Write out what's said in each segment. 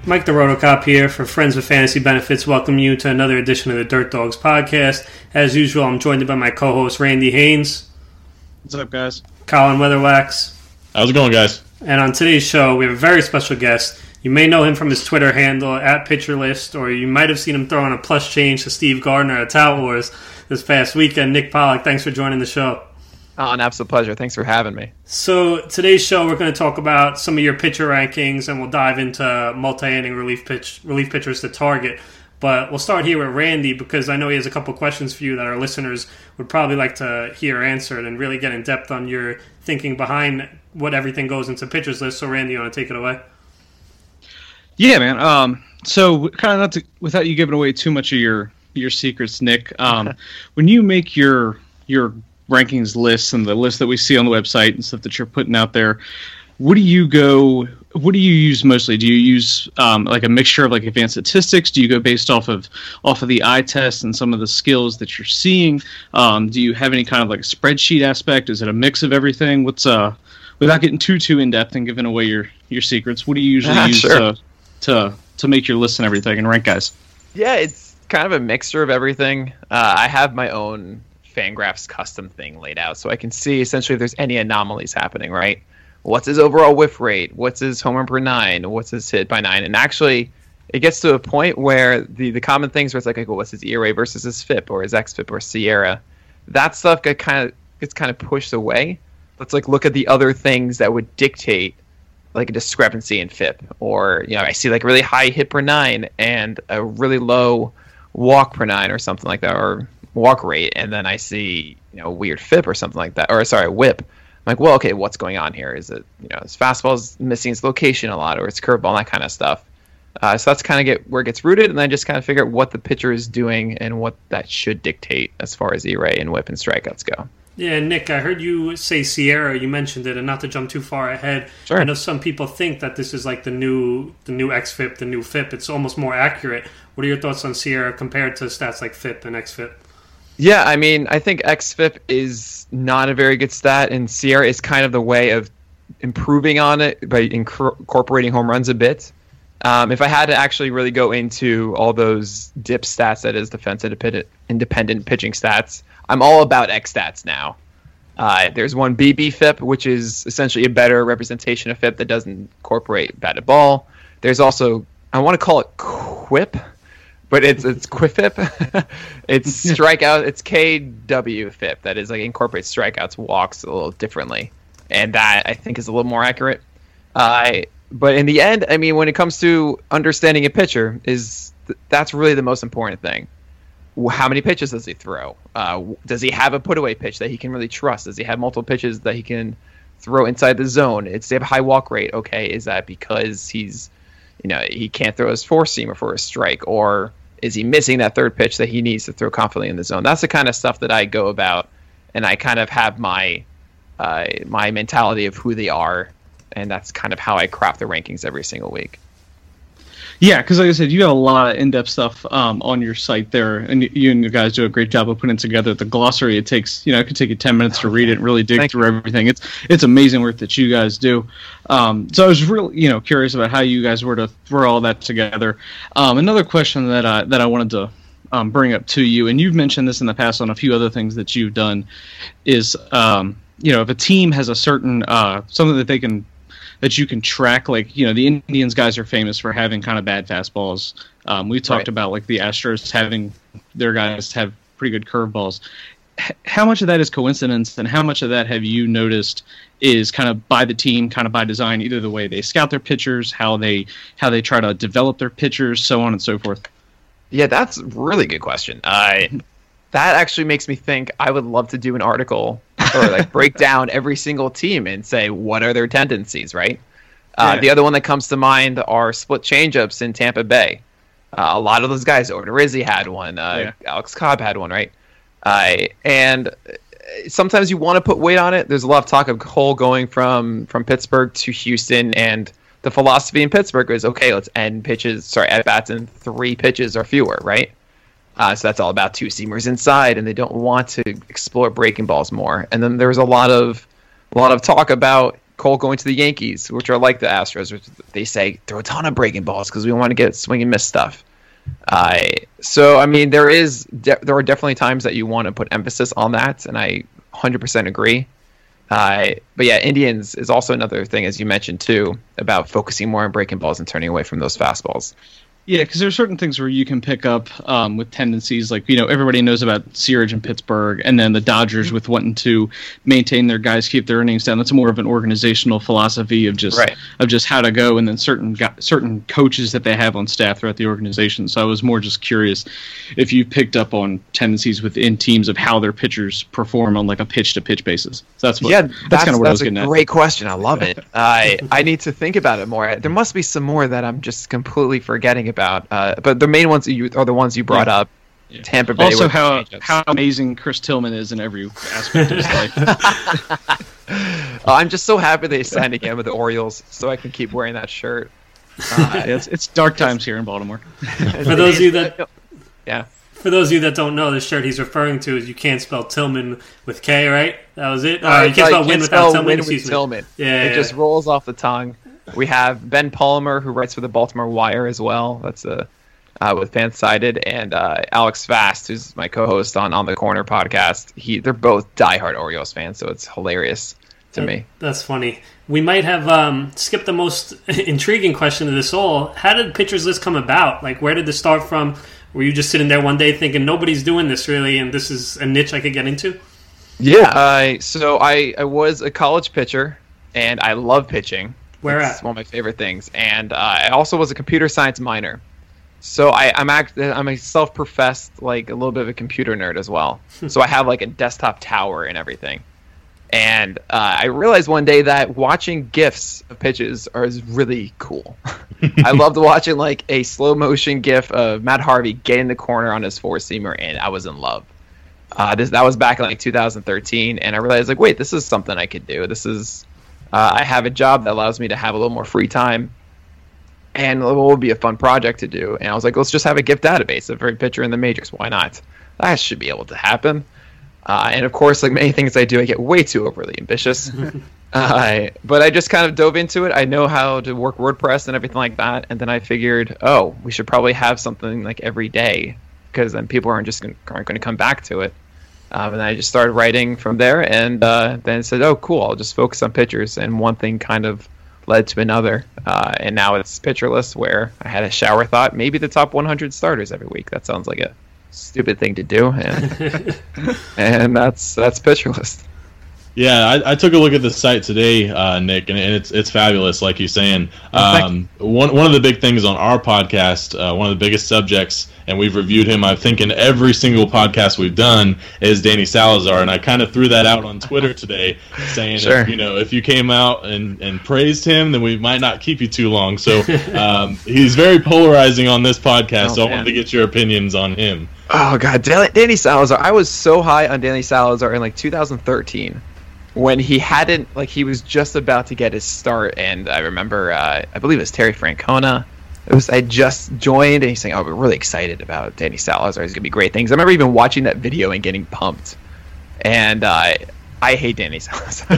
Mike the Rotocop here for Friends with Fantasy Benefits. Welcome you to another edition of the Dirt Dogs podcast. As usual, I'm joined by my co-host Randy Haynes. What's up, guys? Colin Weatherwax. How's it going, guys? And on today's show, we have a very special guest. You may know him from his Twitter handle at PitcherList, or you might have seen him throwing a plus change to Steve Gardner at Tout Wars this past weekend. Nick Pollack, thanks for joining the show. Oh, an absolute pleasure. Thanks for having me. So today's show, we're going to talk about some of your pitcher rankings, and we'll dive into multi-inning relief pitchers to target. But we'll start here with Randy, because I know he has a couple questions for you that our listeners would probably like to hear answered and really get in depth on your thinking behind what everything goes into pitchers list. So Randy, you want to take it away? Yeah, man. So kind of not to, without you giving away too much of your secrets, Nick, when you make your rankings lists and the list that we see on the website and stuff that you're putting out there, what do you use mostly? Do you use like a mixture of like advanced statistics? Do you go based off of the eye test and some of the skills that you're seeing? Do you have any kind of like spreadsheet aspect? Is it a mix of everything? What's without getting too in depth and giving away your secrets, what do you usually use to make your list and everything and rank guys? Yeah, it's kind of a mixture of everything. I have my own Fangraphs custom thing laid out, so I can see essentially if there's any anomalies happening, right? What's his overall whiff rate? What's his home run per nine? What's his hit by nine? And actually, it gets to a point where the common things where it's like, what's his ERA versus his FIP or his xFIP or SIERA? That stuff gets kind of pushed away. Let's like look at the other things that would dictate like a discrepancy in FIP, or I see like really high hit per nine and a really low walk per nine or something like that, or walk rate, and then I see a weird FIP or something like that, or sorry, whip. I'm like, well, okay, what's going on here? Is it his fastball's missing its location a lot, or its curveball, that kind of stuff. So that's kind of where it gets rooted, and then just kind of figure out what the pitcher is doing and what that should dictate as far as ERA and whip and strikeouts go. Yeah, Nick, I heard you say SIERA. You mentioned it, and not to jump too far ahead. Sure. I know some people think that this is like the new xFIP, the new FIP. It's almost more accurate. What are your thoughts on SIERA compared to stats like FIP and xFIP? Yeah, I mean, I think xFIP is not a very good stat, and SIERA is kind of the way of improving on it by incorporating home runs a bit. If I had to actually really go into all those DIP stats, that is defense independent pitching stats, I'm all about xStats now. There's one BBFIP, which is essentially a better representation of FIP that doesn't incorporate batted ball. There's also, I want to call it QUIP, but it's QUIFIP. It's strikeout. It's KWFIP. That is like incorporates strikeouts, walks a little differently, and that I think is a little more accurate. But in the end, I mean, when it comes to understanding a pitcher, that's really the most important thing. How many pitches does he throw? Does he have a put-away pitch that he can really trust? Does he have multiple pitches that he can throw inside the zone? It's a high walk rate. Okay, is that because he's, he can't throw his four-seamer for a strike, or is he missing that third pitch that he needs to throw confidently in the zone? That's the kind of stuff that I go about, and I kind of have my mentality of who they are, and that's kind of how I craft the rankings every single week. Yeah, because like I said, you have a lot of in-depth stuff on your site there, and you and your guys do a great job of putting together the glossary. It takes, it could take you 10 minutes to read it and really dig through everything. It's amazing work that you guys do. So I was really, curious about how you guys were to throw all that together. Another question that I wanted to bring up to you, and you've mentioned this in the past on a few other things that you've done, is if a team has a certain something that you can track, like, the Indians guys are famous for having kind of bad fastballs. We talked about like the Astros having their guys have pretty good curveballs. How much of that is coincidence, and how much of that have you noticed is kind of by the team, kind of by design, either the way they scout their pitchers, how they try to develop their pitchers, so on and so forth? Yeah, that's a really good question. That actually makes me think I would love to do an article or like break down every single team and say what are their tendencies, right? The other one that comes to mind are split changeups in Tampa Bay. A lot of those guys, Odorizzi had one, Alex Cobb had one, right? And sometimes you want to put weight on it. There's a lot of talk of Cole going from Pittsburgh to Houston, and the philosophy in Pittsburgh is, okay, let's end at bats in 3 pitches or fewer, right? So that's all about two-seamers inside, and they don't want to explore breaking balls more. And then there's a lot of talk about Cole going to the Yankees, which are like the Astros, which they say throw a ton of breaking balls because we want to get swing and miss stuff. So I mean, there are definitely times that you want to put emphasis on that, and I 100% agree. But yeah, Indians is also another thing, as you mentioned too, about focusing more on breaking balls and turning away from those fastballs. Yeah, because there are certain things where you can pick up with tendencies, like, everybody knows about Searage in Pittsburgh, and then the Dodgers with wanting to maintain their guys, keep their innings down. That's more of an organizational philosophy of just how to go, and then certain coaches that they have on staff throughout the organization. So I was more just curious if you picked up on tendencies within teams of how their pitchers perform on like a pitch-to-pitch basis. So that's kind of what I was getting at. That's a great question. I love it. I need to think about it more. There must be some more that I'm just completely forgetting about. But the main ones are the ones you brought up. Yeah. Tampa Bay. Also, how amazing Chris Tillman is in every aspect of his life. I'm just so happy they signed again with the Orioles, so I can keep wearing that shirt. It's dark times here in Baltimore. For those of you that don't know, the shirt he's referring to is you can't spell Tillman with K, right? That was it. You can't spell win without Tillman. It just rolls off the tongue. We have Ben Palmer, who writes for the Baltimore Wire as well. That's with Fansided, and Alex Fast, who's my co-host on the Corner podcast. They're both diehard Orioles fans, so it's hilarious to me. That's funny. We might have skipped the most intriguing question of this all. How did Pitchers List come about? Like, where did this start from? Were you just sitting there one day thinking, nobody's doing this really, and this is a niche I could get into? Yeah. So I was a college pitcher, and I love pitching. Where it's one of my favorite things. And I also was a computer science minor. So I'm a self-professed, like, a little bit of a computer nerd as well. So I have, like, a desktop tower and everything. And I realized one day that watching GIFs of pitches is really cool. I loved watching, like, a slow-motion GIF of Matt Harvey getting the corner on his four-seamer, and I was in love. That was back in, like, 2013, and I realized, like, wait, this is something I could do. This is... I have a job that allows me to have a little more free time, and it will be a fun project to do. And I was like, let's just have a GIF database of every pitcher in the majors. Why not? That should be able to happen. And of course, like many things I do, I get way too overly ambitious. But I just kind of dove into it. I know how to work WordPress and everything like that. And then I figured, we should probably have something like every day, because then people aren't going to come back to it. And I just started writing from there, and then said, oh, cool, I'll just focus on pitchers. And one thing kind of led to another. And now it's Pitcher List, where I had a shower thought, maybe the top 100 starters every week. That sounds like a stupid thing to do. And that's Pitcher List. Yeah, I took a look at the site today, Nick, and it's fabulous, like you're saying. One of the big things on our podcast, one of the biggest subjects, and we've reviewed him, I think, in every single podcast we've done, is Danny Salazar. And I kind of threw that out on Twitter today, saying, sure. if you came out and praised him, then we might not keep you too long. So he's very polarizing on this podcast, so I wanted to get your opinions on him. Oh, God, Danny Salazar. I was so high on Danny Salazar in, like, 2013. When he hadn't, like, he was just about to get his start, and I remember, I believe it was Terry Francona. I just joined, and he's saying, we're really excited about Danny Salazar. He's going to be great things. I remember even watching that video and getting pumped. And I hate Danny Salazar.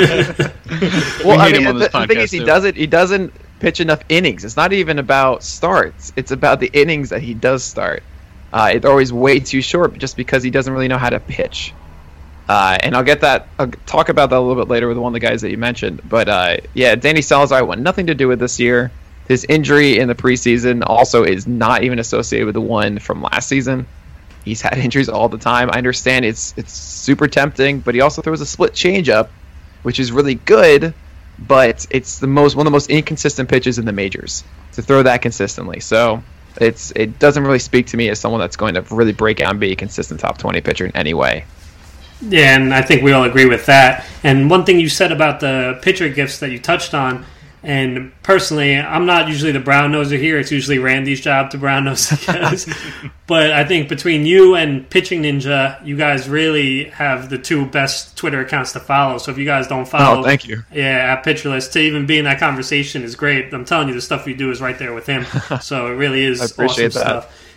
Well, I mean, the thing is, he doesn't pitch enough innings. It's not even about starts. It's about the innings that he does start. It's always way too short, just because he doesn't really know how to pitch. And I'll talk about that a little bit later with one of the guys that you mentioned. But Danny Salazar wanted nothing to do with this year. His injury in the preseason also is not even associated with the one from last season. He's had injuries all the time. I understand it's super tempting, but he also throws a split changeup, which is really good, but it's one of the most inconsistent pitches in the majors to throw that consistently. So it doesn't really speak to me as someone that's going to really break out and be a consistent top 20 pitcher in any way. Yeah, and I think we all agree with that. And one thing you said about the pitcher gifts that you touched on, and personally, I'm not usually the brown noser here. It's usually Randy's job to brown nose the guys. But I think between you and Pitching Ninja, you guys really have the two best Twitter accounts to follow. So if you guys don't follow, thank you. Yeah, at Pitcher List, to even be in that conversation is great. I'm telling you, the stuff we do is right there with him. So it really is awesome stuff.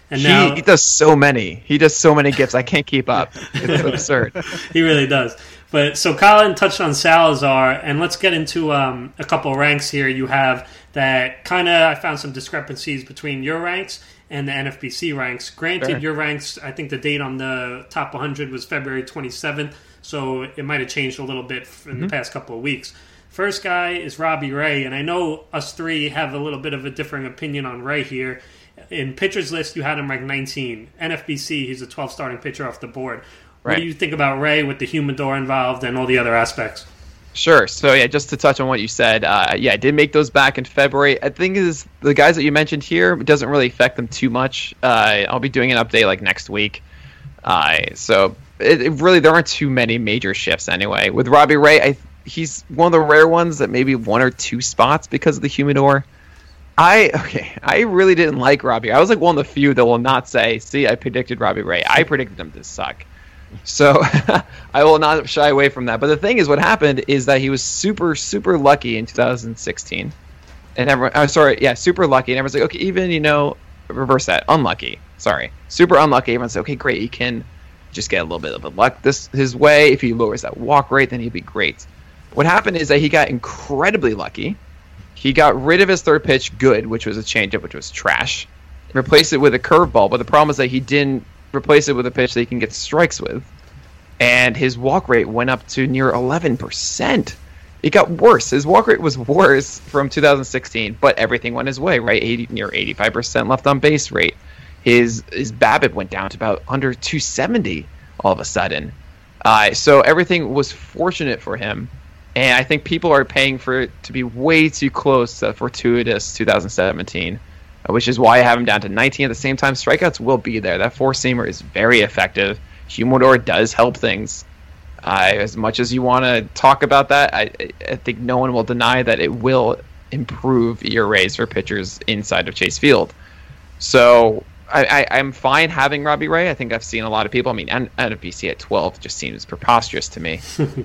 And now he does so many. He does so many gifts. I can't keep up. It's absurd. He really does. But so Colin touched on Salazar, and let's get into a couple ranks here. You have that kind of, I found some discrepancies between your ranks and the NFBC ranks. Granted, Sure. your ranks, I think the date on the top 100 was February 27th, so it might have changed a little bit in the past couple of weeks. First guy is Robbie Ray, and I know us three have a little bit of a differing opinion on Ray here. In pitchers list, you had him ranked 19. NFBC, he's a 12 starting pitcher off the board. What do you think about Ray with the humidor involved and all the other aspects? Sure. So, yeah, just to touch on what you said, I did make those back in February. I think is the guys that you mentioned here, it doesn't really affect them too much. I'll be doing an update like next week. So, it really, there aren't too many major shifts anyway. With Robbie Ray, he's one of the rare ones that maybe 1 or 2 spots because of the humidor. I really didn't like Robbie. I was like one of the few that will not say, see, I predicted Robbie Ray. I predicted him to suck. So I will not shy away from that. But the thing is, what happened is that he was super, super lucky in 2016. And everyone, super lucky. And everyone's like, okay, even, reverse that. Unlucky. Sorry. Super unlucky. Everyone's like, okay, great. He can just get a little bit of a luck his way. If he lowers that walk rate, then he'd be great. What happened is that he got incredibly lucky. He got rid of his third pitch, good, which was a changeup, which was trash. Replaced it with a curveball. But the problem is that he didn't replace it with a pitch that he can get strikes with, and his walk rate went up to near 11%. It got worse. His walk rate was worse from 2016, but everything went his way, right? Near 85% left on base rate. His BABIP went down to about under 270 all of a sudden. So everything was fortunate for him, and I think people are paying for it to be way too close to a fortuitous 2017. Which is why I have him down to 19. At the same time, strikeouts will be there. That four-seamer is very effective. Humidor does help things. As much as you want to talk about that, I think no one will deny that it will improve ERAs for pitchers inside of Chase Field. So I'm fine having Robbie Ray. I think I've seen a lot of people. I mean, NFBC at 12 just seems preposterous to me.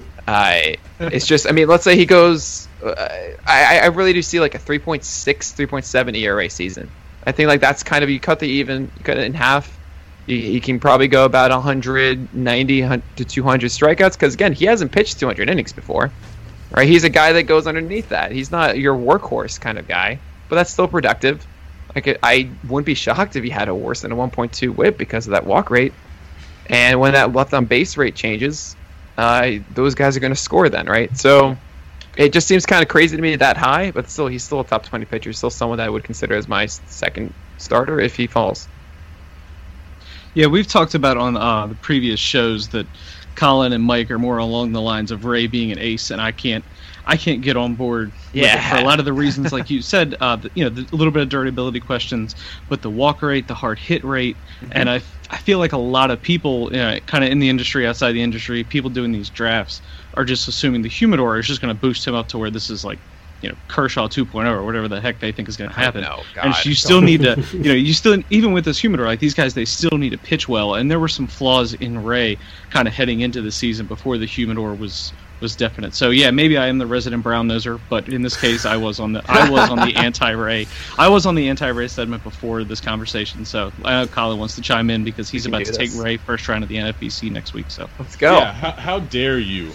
It's just, let's say he goes... I really do see like a 3.6, 3.7 ERA season. I think like that's kind of, you cut it in half. He can probably go about 190 to 200 strikeouts because, again, he hasn't pitched 200 innings before. Right? He's a guy that goes underneath that. He's not your workhorse kind of guy, but that's still productive. Like, I wouldn't be shocked if he had a worse than a 1.2 whip because of that walk rate. And when that left on base rate changes, those guys are going to score then, right? So it just seems kind of crazy to me that high, but still, he's still a top 20 pitcher. Still someone that I would consider as my second starter if he falls. Yeah, we've talked about on the previous shows that Colin and Mike are more along the lines of Ray being an ace, and I can't get on board with it for a lot of the reasons, like you said, the little bit of durability questions, but the walk rate, the hard hit rate, and I feel like a lot of people, kind of in the industry, outside the industry, people doing these drafts are just assuming the humidor is just going to boost him up to where this is like, Kershaw 2.0 or whatever the heck they think is going to happen. And you still need to, even with this humidor, like these guys, they still need to pitch well. And there were some flaws in Ray kind of heading into the season before the humidor was definite. So yeah, maybe I am the resident brown noser, but in this case, I was on the anti-Ray. I was on the anti-Ray segment before this conversation. So I know Colin wants to chime in because he's about to take Ray first round of the NFBC next week. So let's go. Yeah, how dare you?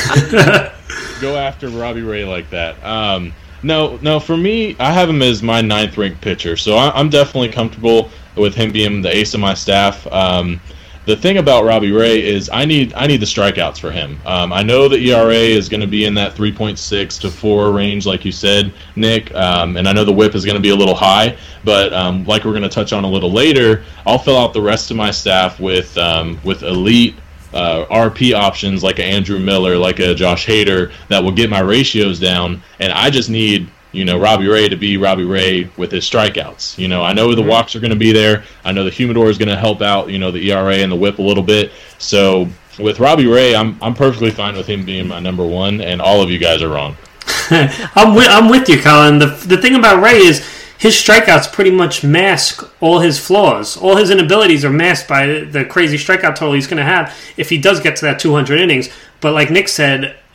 Go after Robbie Ray like that? No. For me, I have him as my 9th ranked pitcher, so I'm definitely comfortable with him being the ace of my staff. The thing about Robbie Ray is I need the strikeouts for him. I know the ERA is going to be in that 3.6 to 4 range, like you said, Nick, and I know the whip is going to be a little high, but like we're going to touch on a little later, I'll fill out the rest of my staff with elite RP options like a Andrew Miller, like a Josh Hader, that will get my ratios down, and I just need Robbie Ray to be Robbie Ray with his strikeouts. I know the walks are going to be there. I know the humidor is going to help out, the ERA and the whip a little bit. So with Robbie Ray, I'm perfectly fine with him being my number 1, and all of you guys are wrong. I'm with you, Colin. The thing about Ray is his strikeouts pretty much mask all his flaws. All his inabilities are masked by the crazy strikeout total he's going to have if he does get to that 200 innings. But like Nick said,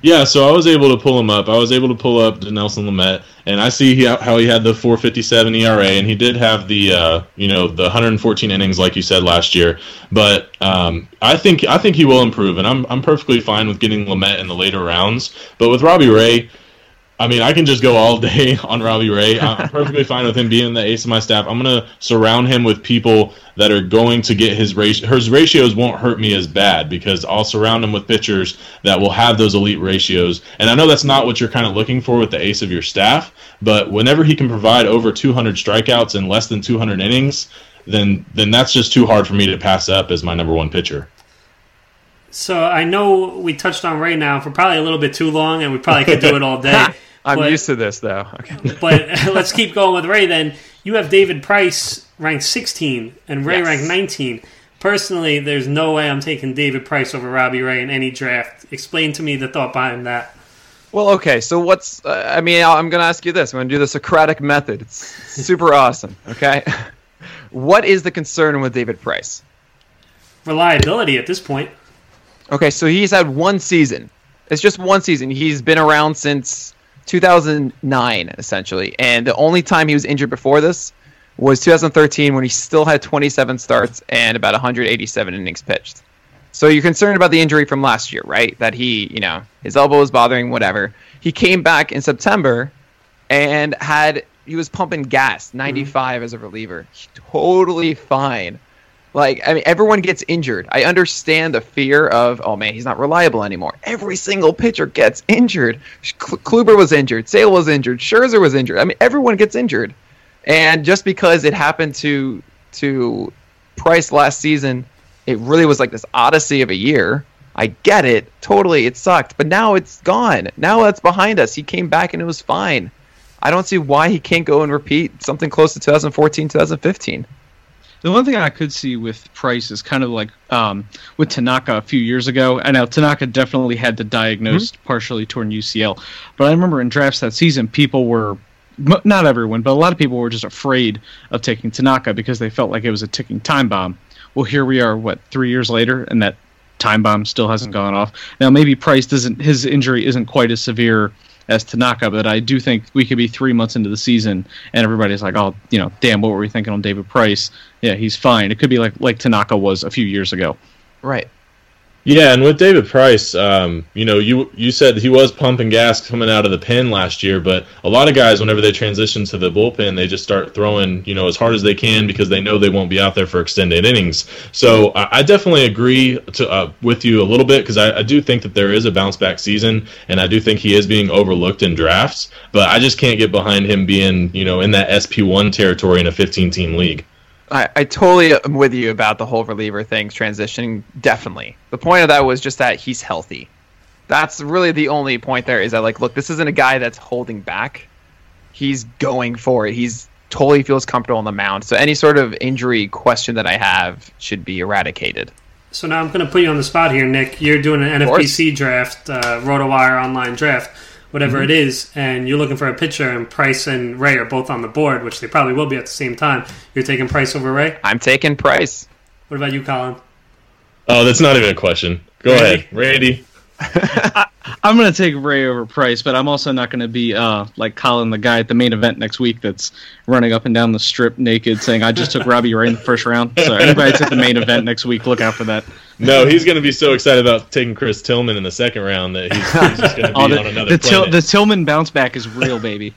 Yeah, so I was able to pull him up. I was able to pull up Nelson Lamet, and I see how he had the 4.57 ERA, and he did have the the 114 innings like you said last year. But I think he will improve, and I'm perfectly fine with getting Lamet in the later rounds. But with Robbie Ray, I mean, I can just go all day on Robbie Ray. I'm perfectly fine with him being the ace of my staff. I'm going to surround him with people that are going to get his ratios won't hurt me as bad because I'll surround him with pitchers that will have those elite ratios. And I know that's not what you're kind of looking for with the ace of your staff, but whenever he can provide over 200 strikeouts and less than 200 innings, then that's just too hard for me to pass up as my number one pitcher. So I know we touched on Ray now for probably a little bit too long, and we probably could do it all day. I'm used to this, though. Okay. But let's keep going with Ray then. You have David Price ranked 16 and Ray ranked 19. Personally, there's no way I'm taking David Price over Robbie Ray in any draft. Explain to me the thought behind that. Well, okay, so what's... I'm going to ask you this. I'm going to do the Socratic method. It's super awesome, okay? What is the concern with David Price? Reliability at this point. Okay, so he's had one season. It's just one season. He's been around since 2009, essentially. And the only time he was injured before this was 2013 when he still had 27 starts and about 187 innings pitched. So you're concerned about the injury from last year, right? That he, his elbow was bothering, whatever. He came back in September and he was pumping gas, 95 as a reliever. Totally fine. Everyone gets injured. I understand the fear of, oh man, he's not reliable anymore. Every single pitcher gets injured. Kluber was injured. Sale was injured. Scherzer was injured. Everyone gets injured. And just because it happened to Price last season, it really was like this odyssey of a year. I get it. Totally, it sucked. But now it's gone. Now that's behind us. He came back and it was fine. I don't see why he can't go and repeat something close to 2014, 2015. The one thing I could see with Price is kind of like with Tanaka a few years ago. I know Tanaka definitely had the diagnosed partially torn UCL, but I remember in drafts that season, people were, not everyone, but a lot of people were just afraid of taking Tanaka because they felt like it was a ticking time bomb. Well, here we are, 3 years later, and that time bomb still hasn't gone off. Now, maybe Price his injury isn't quite as severe as Tanaka, but I do think we could be 3 months into the season and everybody's like, oh, damn, what were we thinking on David Price? Yeah, he's fine. It could be like Tanaka was a few years ago. Right. Yeah, and with David Price, you said he was pumping gas coming out of the pen last year, but a lot of guys, whenever they transition to the bullpen, they just start throwing, as hard as they can because they know they won't be out there for extended innings. So I definitely agree with you a little bit because I do think that there is a bounce-back season, and I do think he is being overlooked in drafts, but I just can't get behind him being, in that SP1 territory in a 15-team league. I totally am with you about the whole reliever things transitioning, definitely. The point of that was just that he's healthy. That's really the only point there is that, look, this isn't a guy that's holding back. He's going for it. He's totally feels comfortable on the mound. So any sort of injury question that I have should be eradicated. So now I'm going to put you on the spot here, Nick. You're doing an NFBC draft, RotoWire online draft, whatever it is, and you're looking for a pitcher, and Price and Ray are both on the board, which they probably will be at the same time. You're taking Price over Ray? I'm taking Price. What about you, Colin? Oh, that's not even a question. Go ahead, Randy. I'm going to take Ray over Price, but I'm also not going to be like Colin, the guy at the main event next week that's running up and down the strip naked saying, I just took Robbie Ray in the first round. So anybody that's at the main event next week, look out for that. No, he's going to be so excited about taking Chris Tillman in the second round that he's just going to be on another planet. The Tillman bounce back is real, baby.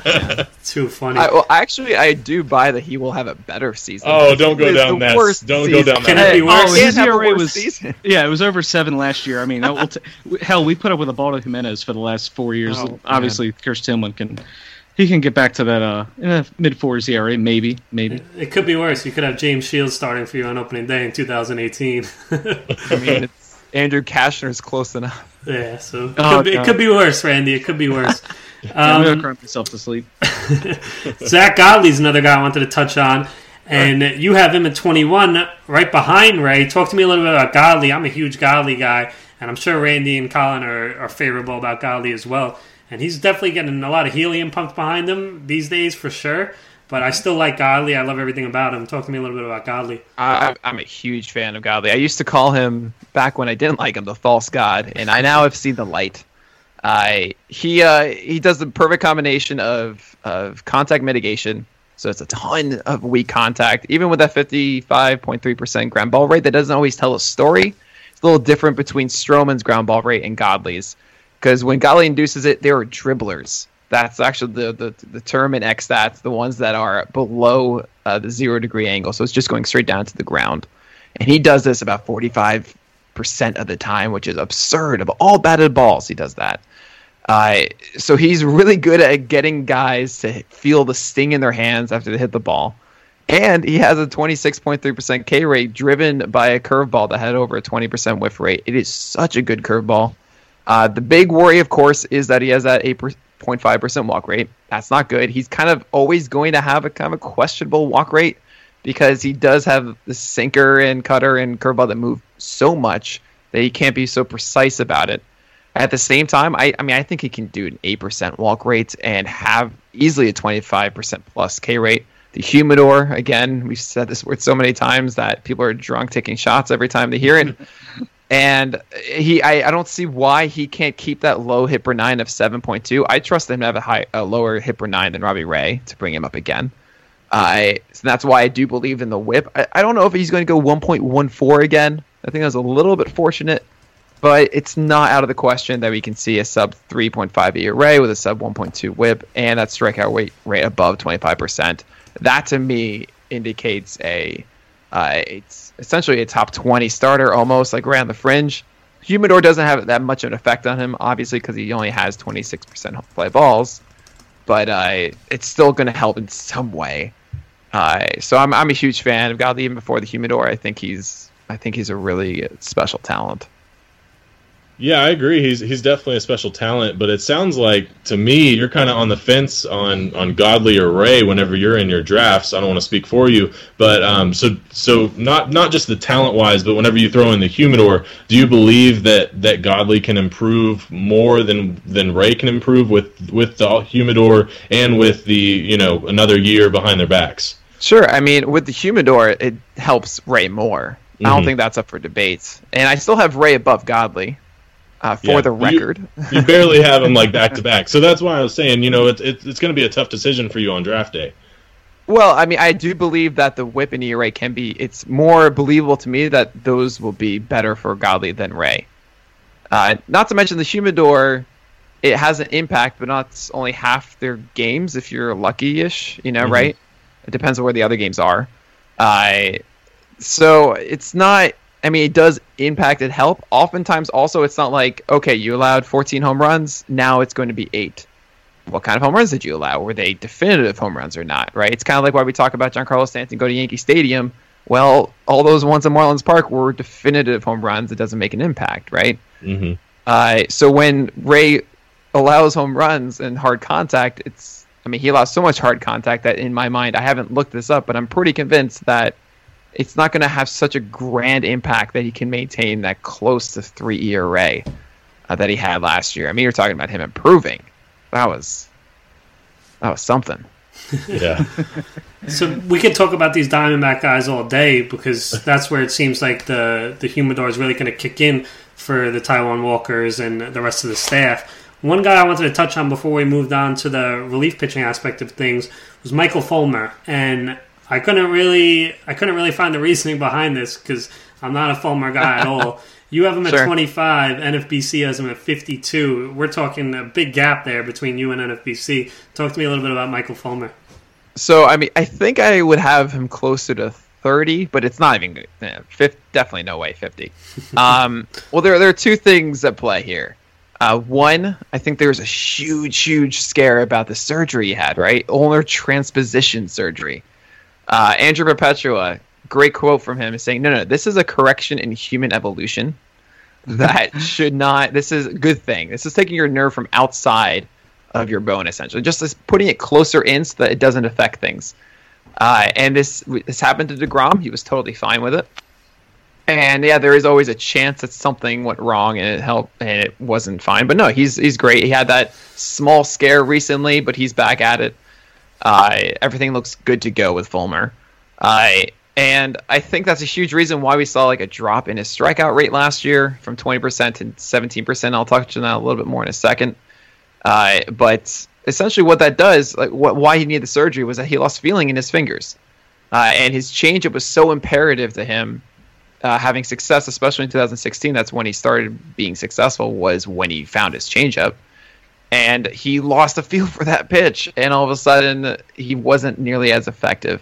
Too funny. I do buy that he will have a better season. Oh, don't go down that. Don't go down that. Can it be worse? His ERA was season. Yeah, it was over 7 last year. I mean, hell, we put up with Ubaldo Jimenez for the last 4 years. Obviously, Chris Tillman can get back to that in a mid-4s ERA, maybe. It could be worse. You could have James Shields starting for you on opening day in 2018. I mean, Andrew Kashner's close enough. Yeah, so it could be worse, Randy. It could be worse. I'm going to cry myself to sleep. Zach Godley's another guy I wanted to touch on. And you have him at 21, right behind Ray. Talk to me a little bit about Godley. I'm a huge Godley guy, and I'm sure Randy and Colin are favorable about Godley as well. And he's definitely getting a lot of helium pumped behind him these days for sure. But I still like Godley. I love everything about him. Talk to me a little bit about Godley. I'm a huge fan of Godley. I used to call him, back when I didn't like him, the false god. And I now have seen the light. He does the perfect combination of contact mitigation. So it's a ton of weak contact. Even with that 55.3% ground ball rate, that doesn't always tell a story. It's a little different between Stroman's ground ball rate and Godley's. Because when Godley induces it, there are dribblers. That's actually the term in XStats, the ones that are below the 0 degree angle. So it's just going straight down to the ground. And he does this about 45% of the time, which is absurd. Of all batted balls, he does that. So he's really good at getting guys to feel the sting in their hands after they hit the ball. And he has a 26.3% K rate driven by a curveball that had over a 20% whiff rate. It is such a good curveball. The big worry, of course, is that he has that 8.5% walk rate. That's not good. He's kind of always going to have a kind of a questionable walk rate because he does have the sinker and cutter and curveball that move so much that he can't be so precise about it. At the same time, I think he can do an 8% walk rate and have easily a 25% plus K rate. The Humidor, again, we've said this word so many times that people are drunk taking shots every time they hear it. And I don't see why he can't keep that low hit per 9 of 7.2. I trust him to have a lower hit per 9 than Robbie Ray to bring him up again. So that's why I do believe in the whip. I don't know if he's going to go 1.14 again. I think that was a little bit fortunate. But it's not out of the question that we can see a sub 3.5 ERA with a sub 1.2 whip and that strikeout rate above 25%. That to me indicates it's essentially a top 20 starter, almost like around the fringe. Humidor doesn't have that much of an effect on him, obviously, because he only has 26% home fly balls. But it's still going to help in some way. So I'm a huge fan of Godley even before the Humidor. I think he's a really special talent. Yeah, I agree. He's definitely a special talent, but it sounds like to me you're kind of on the fence on Godley or Ray whenever you're in your drafts. I don't want to speak for you, but so not just the talent wise, but whenever you throw in the Humidor, do you believe that Godley can improve more than Ray can improve with the Humidor and with the another year behind their backs? Sure. I mean, with the Humidor, it helps Ray more. Mm-hmm. I don't think that's up for debate, and I still have Ray above Godley. For the record, you barely have him like back to back, so that's why I was saying, it's going to be a tough decision for you on draft day. Well, I mean, I do believe that the whip and ERA can be. It's more believable to me that those will be better for Godley than Ray. Not to mention the Humidor, it has an impact, but not only half their games if you're lucky-ish, mm-hmm. Right? It depends on where the other games are. So it's not. I mean, it does impact and help. Oftentimes, also, it's not like, okay, you allowed 14 home runs, now it's going to be 8. What kind of home runs did you allow? Were they definitive home runs or not, right? It's kind of like why we talk about Giancarlo Stanton go to Yankee Stadium. Well, all those ones at Marlins Park were definitive home runs. It doesn't make an impact, right? Mm-hmm. So when Ray allows home runs and hard contact, he allows so much hard contact that in my mind, I haven't looked this up, but I'm pretty convinced that it's not going to have such a grand impact that he can maintain that close to 3 ERA that he had last year. I mean, you're talking about him improving. That was something. Yeah. So we could talk about these Diamondback guys all day because that's where it seems like the Humidor is really going to kick in for the Taijuan Walkers and the rest of the staff. One guy I wanted to touch on before we moved on to the relief pitching aspect of things was Michael Fulmer, and I couldn't really find the reasoning behind this because I'm not a Fulmer guy at all. You have him at 25, NFBC has him at 52. We're talking a big gap there between you and NFBC. Talk to me a little bit about Michael Fulmer. So, I mean, I think I would have him closer to 30, but it's not even good. Definitely no way 50. Well, there are two things at play here. One, I think there was a huge scare about the surgery he had, right? Ulnar transposition surgery. Andrew Perpetua, great quote from him, is saying, no, this is a correction in human evolution. That should not, this is a good thing. This is taking your nerve from outside of your bone, essentially. Just putting it closer in so that it doesn't affect things. And this happened to DeGrom. He was totally fine with it. And yeah, there is always a chance that something went wrong and it wasn't fine. But no, he's great. He had that small scare recently, but he's back at it. Everything looks good to go with Fulmer. And I think that's a huge reason why we saw like a drop in his strikeout rate last year from 20% to 17%. I'll talk to you now a little bit more in a second. But essentially what that does, like why he needed the surgery, was that he lost feeling in his fingers. And his changeup was so imperative to him having success, especially in 2016. That's when he started being successful, was when he found his changeup. And he lost a feel for that pitch, and all of a sudden he wasn't nearly as effective.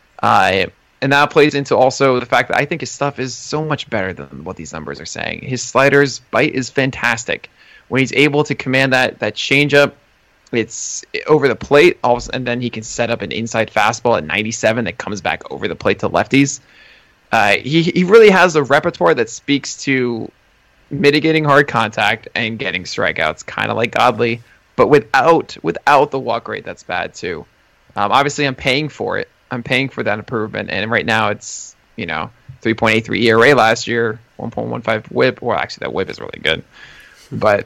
And that plays into also the fact that I think his stuff is so much better than what these numbers are saying. His sliders bite is fantastic. When he's able to command that changeup, it's over the plate, and then he can set up an inside fastball at 97 that comes back over the plate to lefties. He really has a repertoire that speaks to mitigating hard contact and getting strikeouts, kind of like Godley, but without the walk rate that's bad too. Obviously, I'm paying for it. I'm paying for that improvement, and right now it's 3.83 ERA last year, 1.15 WHIP. Well, actually, that WHIP is really good, but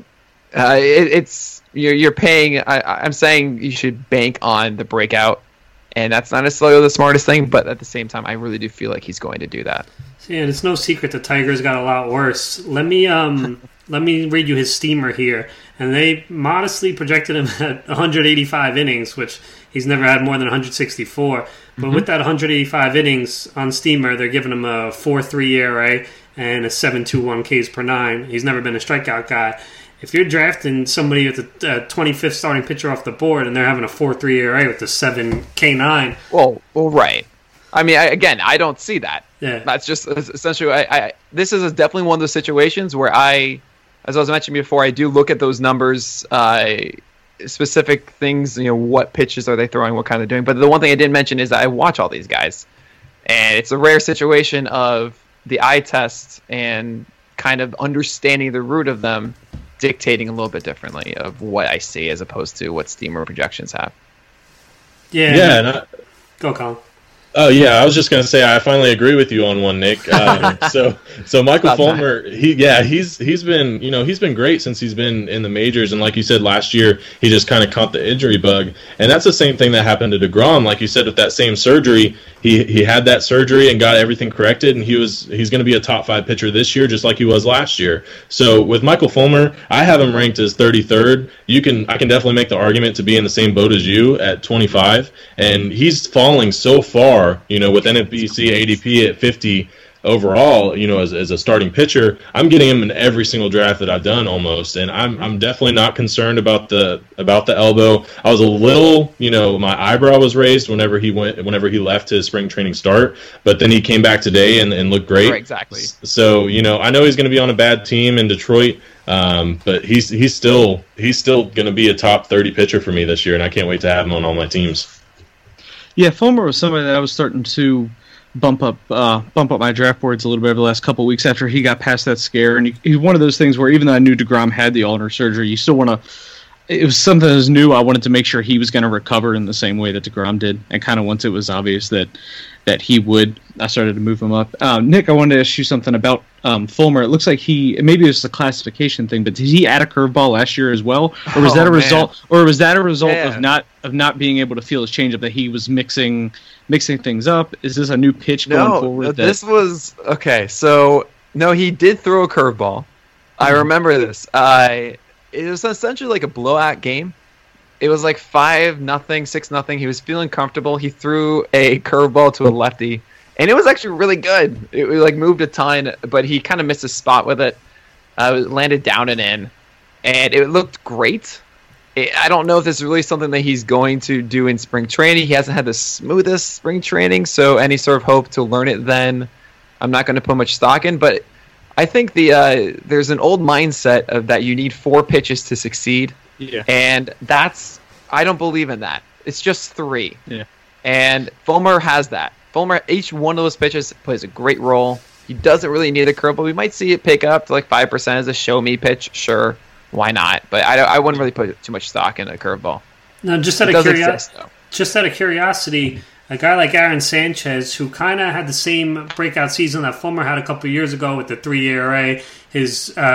you're paying. I'm saying you should bank on the breakout, and that's not necessarily the smartest thing, but at the same time, I really do feel like he's going to do that. Yeah, and it's no secret the Tigers got a lot worse. Let me read you his steamer here, and they modestly projected him at 185 innings, which he's never had more than 164. But with that 185 innings on steamer, they're giving him a 4.3 ERA and a 7.21 Ks per nine. He's never been a strikeout guy. If you're drafting somebody with the 25th starting pitcher off the board and they're having a 4.3 ERA with the 7 K9, well, right. I mean, I don't see that. Yeah. That's just essentially. This is definitely one of those situations where as I was mentioning before, I do look at those numbers, specific things. What pitches are they throwing? What kind of doing? But the one thing I didn't mention is that I watch all these guys, and it's a rare situation of the eye test and kind of understanding the root of them dictating a little bit differently of what I see as opposed to what steamer projections have. Yeah. Yeah. Go, Colin. Oh yeah, I was just gonna say I finally agree with you on one, Nick. So Michael Fulmer, he's been great since he's been in the majors, and like you said last year, he just kind of caught the injury bug, and that's the same thing that happened to DeGrom. Like you said, with that same surgery, he had that surgery and got everything corrected, and he's going to be a top 5 pitcher this year, just like he was last year. So with Michael Fulmer, I have him ranked as 33rd. I can definitely make the argument to be in the same boat as you at 25, and he's falling so far. With NFBC ADP at 50 overall, as a starting pitcher, I'm getting him in every single draft that I've done almost, and I'm definitely not concerned about the elbow. I was a little, my eyebrow was raised whenever he left his spring training start, but then he came back today and looked great. Right, exactly. So I know he's going to be on a bad team in Detroit, but he's still going to be a top 30 pitcher for me this year, and I can't wait to have him on all my teams. Yeah, Fulmer was somebody that I was starting to bump up my draft boards a little bit over the last couple of weeks after he got past that scare. And he's one of those things where even though I knew DeGrom had the ulnar surgery, you still want to. It was something that was new. I wanted to make sure he was going to recover in the same way that DeGrom did. And kind of once it was obvious that he would, I started to move him up. Nick, I wanted to ask you something about Fulmer. It looks like maybe it was a classification thing, but did he add a curveball last year as well, or was that a result? Or was that a result of not being able to feel his changeup, that he was mixing things up? Is this a new pitch going forward? This was okay. So no, he did throw a curveball. I remember this. It was essentially like a blowout game. It was like 5-0, 6-0. He was feeling comfortable. He threw a curveball to a lefty, and it was actually really good. It like moved a ton, but he kind of missed his spot with it. It landed down and in, and it looked great. I don't know if this is really something that he's going to do in spring training. He hasn't had the smoothest spring training, so any sort of hope to learn it then, I'm not going to put much stock in. But I think there's an old mindset of that you need 4 pitches to succeed. Yeah. And I don't believe in that. It's just 3. Yeah. And Fulmer has that. Fulmer, each one of those pitches plays a great role. He doesn't really need a curveball. We might see it pick up to like 5% as a show me pitch. Sure. Why not? But I wouldn't really put too much stock in a curveball. No, just out of curiosity, a guy like Aaron Sanchez, who kind of had the same breakout season that Fulmer had a couple of years ago with the 3 ERA, the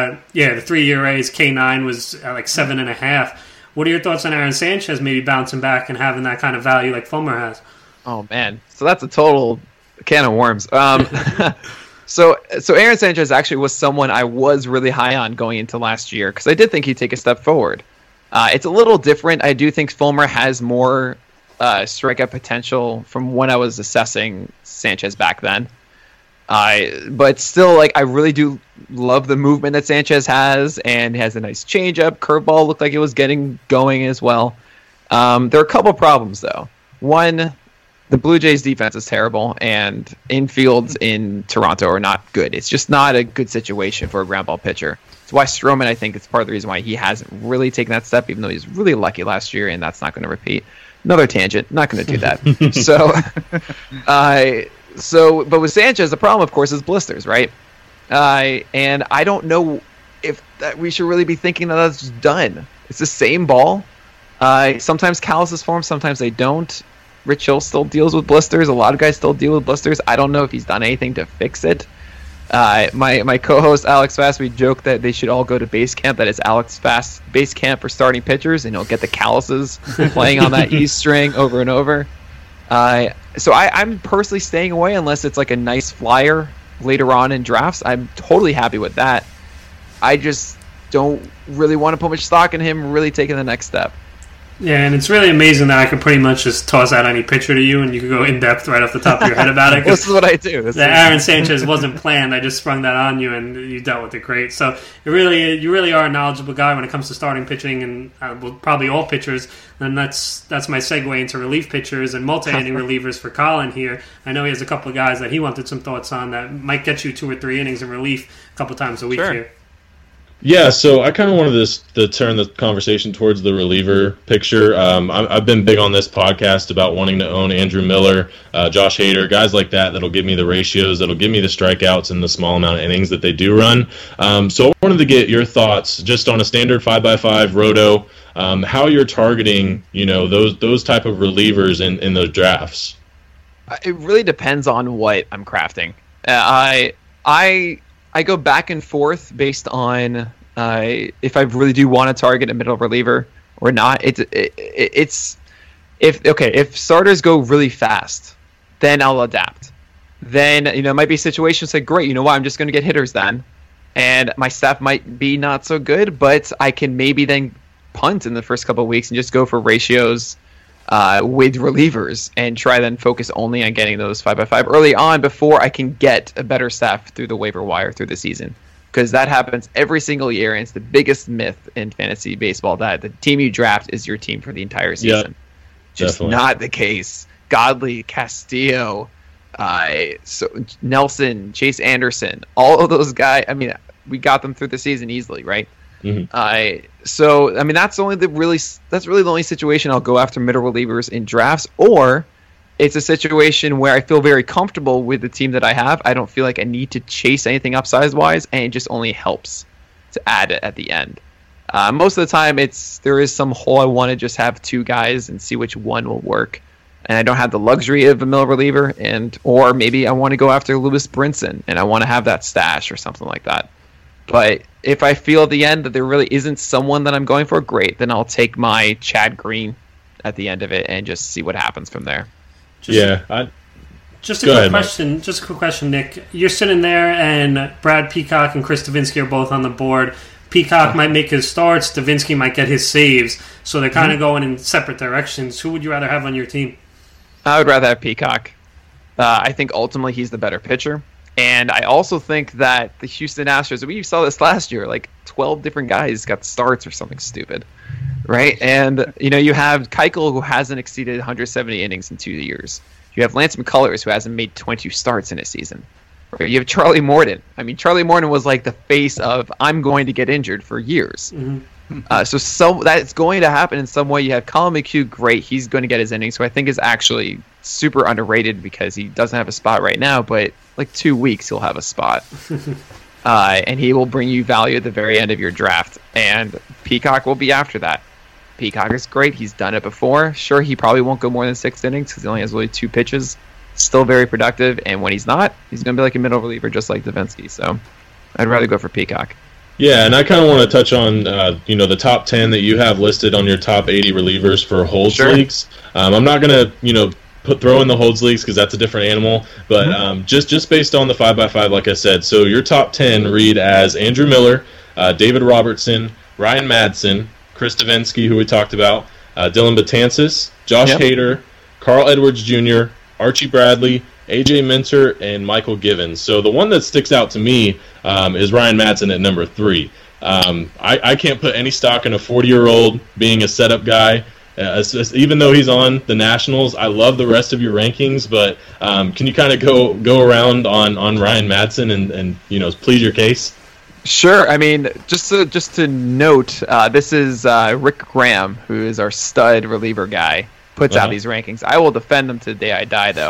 3 ERA, his K9 was like 7.5. What are your thoughts on Aaron Sanchez maybe bouncing back and having that kind of value like Fulmer has? Oh man, so that's a total can of worms. So Aaron Sanchez actually was someone I was really high on going into last year because I did think he'd take a step forward. It's a little different. I do think Fulmer has more strikeout potential from when I was assessing Sanchez back then. But still, like, I really do love the movement that Sanchez has, and he has a nice changeup. Curveball looked like it was getting going as well. There are a couple problems, though. One, the Blue Jays' defense is terrible, and infields in Toronto are not good. It's just not a good situation for a ground ball pitcher. It's why Stroman, I think, it's part of the reason why he hasn't really taken that step, even though he's really lucky last year, and that's not going to repeat. Another tangent. Not going to do that. But with Sanchez, the problem, of course, is blisters, right? And I don't know if we should really be thinking that that's just done. It's the same ball. Sometimes calluses form, sometimes they don't. Rich Hill still deals with blisters. A lot of guys still deal with blisters. I don't know if he's done anything to fix it. My co-host Alex Fast, we joke that they should all go to base camp. That is Alex Fast base camp for starting pitchers, and he'll get the calluses playing on that E string over and over. So I'm personally staying away unless it's like a nice flyer later on in drafts. I'm totally happy with that. I just don't really want to put much stock in him really taking the next step. Yeah, and it's really amazing that I could pretty much just toss out any picture to you and you could go in depth right off the top of your head about it. This is what I do. Aaron Sanchez wasn't planned. I just sprung that on you and you dealt with it great. So you really are a knowledgeable guy when it comes to starting pitching and probably all pitchers. And that's my segue into relief pitchers and multi-inning relievers for Colin here. I know he has a couple of guys that he wanted some thoughts on that might get you 2 or 3 innings in relief a couple times a week here. Yeah, so I kind of wanted to turn the conversation towards the reliever picture. I've been big on this podcast about wanting to own Andrew Miller, Josh Hader, guys like that that'll give me the ratios, that'll give me the strikeouts and the small amount of innings that they do run. So I wanted to get your thoughts just on a standard 5x5 roto, how you're targeting, those type of relievers in those drafts. It really depends on what I'm crafting. I go back and forth based on if I really do want to target a middle reliever or not. If starters go really fast, then I'll adapt. Then it might be situations like, great, you know what, I'm just going to get hitters then, and my staff might be not so good, but I can maybe then punt in the first couple of weeks and just go for ratios with relievers and try then focus only on getting those 5x5 early on before I can get a better staff through the waiver wire through the season. Because that happens every single year, and it's the biggest myth in fantasy baseball that the team you draft is your team for the entire season. Just definitely not the case. Godley, Castillo, Nelson, Chase Anderson, all of those guys, we got them through the season easily, right? Mm-hmm. That's really the only situation I'll go after middle relievers in drafts, or it's a situation where I feel very comfortable with the team that I have. I don't feel like I need to chase anything upsize wise, and it just only helps to add it at the end. Most of the time, there is some hole I want to just have 2 guys and see which one will work, and I don't have the luxury of a middle reliever, or maybe I want to go after Lewis Brinson and I want to have that stash or something like that. But if I feel at the end that there really isn't someone that I'm going for, great, then I'll take my Chad Green at the end of it and just see what happens from there. Just a quick question, Nick. You're sitting there, and Brad Peacock and Chris Davinsky are both on the board. Peacock might make his starts, Davinsky might get his saves, so they're kind of going in separate directions. Who would you rather have on your team? I would rather have Peacock. I think ultimately he's the better pitcher. And I also think that the Houston Astros, we saw this last year, like 12 different guys got starts or something stupid, right? And, you have Keuchel, who hasn't exceeded 170 innings in 2 years. You have Lance McCullers, who hasn't made 22 starts in a season. Right? You have Charlie Morton. Charlie Morton was like the face of, I'm going to get injured for years. Mm-hmm. So that's going to happen in some way. You have Colin McHugh, great. He's going to get his innings, who I think is actually super underrated because he doesn't have a spot right now, but like 2 weeks he'll have a spot. And he will bring you value at the very end of your draft. And Peacock will be after that. Peacock is great. He's done it before. Sure, he probably won't go more than 6 innings because he only has really 2 pitches. Still very productive. And when he's not, he's going to be like a middle reliever just like Davinsky. So I'd rather go for Peacock. Yeah, and I kind of want to touch on, the top 10 that you have listed on your top 80 relievers for Holds leagues. I'm not going to, throw in the holds leagues because that's a different animal. But just based on the 5x5, like I said, so your top 10 read as Andrew Miller, David Robertson, Ryan Madsen, Chris Davinsky, who we talked about, Dylan Betances, Josh Hader, Carl Edwards Jr., Archie Bradley, AJ Minter, and Michael Givens. So the one that sticks out to me is Ryan Madsen at number 3. I can't put any stock in a 40-year-old being a setup guy. Even though he's on the Nationals, I love the rest of your rankings, but can you kind of go around on Ryan Madsen and plead your case? Sure. I mean, just to note, this is Rick Graham, who is our stud reliever guy, puts out these rankings. I will defend him to the day I die, though.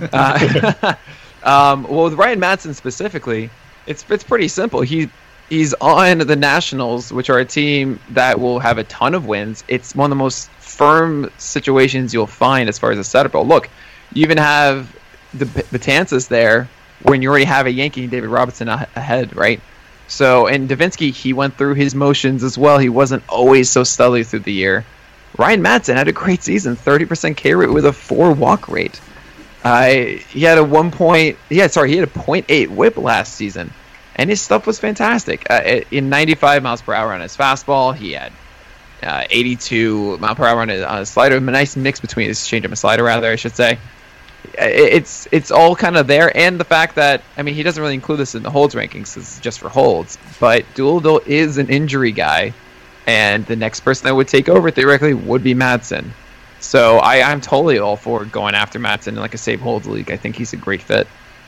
Well, with Ryan Madsen specifically, it's pretty simple. He's on the Nationals, which are a team that will have a ton of wins. It's one of the most firm situations you'll find as far as a setup. Look, you even have the Betances there when you already have a Yankee, David Robertson, ahead, right? So, and Davinsky, he went through his motions as well. He wasn't always so stellar through the year. Ryan Madsen had a great season, 30% K rate with a 4 walk rate. He had a 0.8 whip last season. And his stuff was fantastic. In 95 miles per hour on his fastball, he had 82 mile per hour on his slider. A nice mix between his changeup and slider, rather, I should say. It's all kind of there, and the fact that, I mean, he doesn't really include this in the holds rankings, it's just for holds. But Doolittle is an injury guy, and the next person that would take over theoretically would be Madsen. So I'm totally all for going after Madsen in like a save holds league. I think he's a great fit.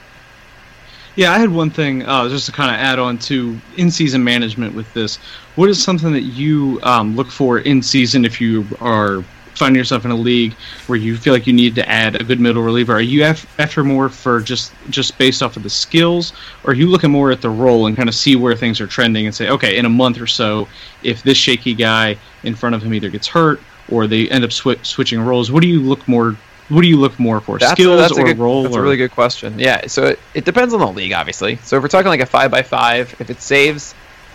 Yeah, I had one thing just to kind of add on to in-season management with this. What is something that you look for in season if you are finding yourself in a league where you feel like you need to add a good middle reliever? Are you after more for just based off of the skills, or are you looking more at the role and kind of see where things are trending and say, okay, in a month or so, if this shaky guy in front of him either gets hurt or they end up switching roles, what do you look more for? Skills or role? That's a really good question. Yeah, so it depends on the league, obviously. So if we're talking like a 5x5, if it saves,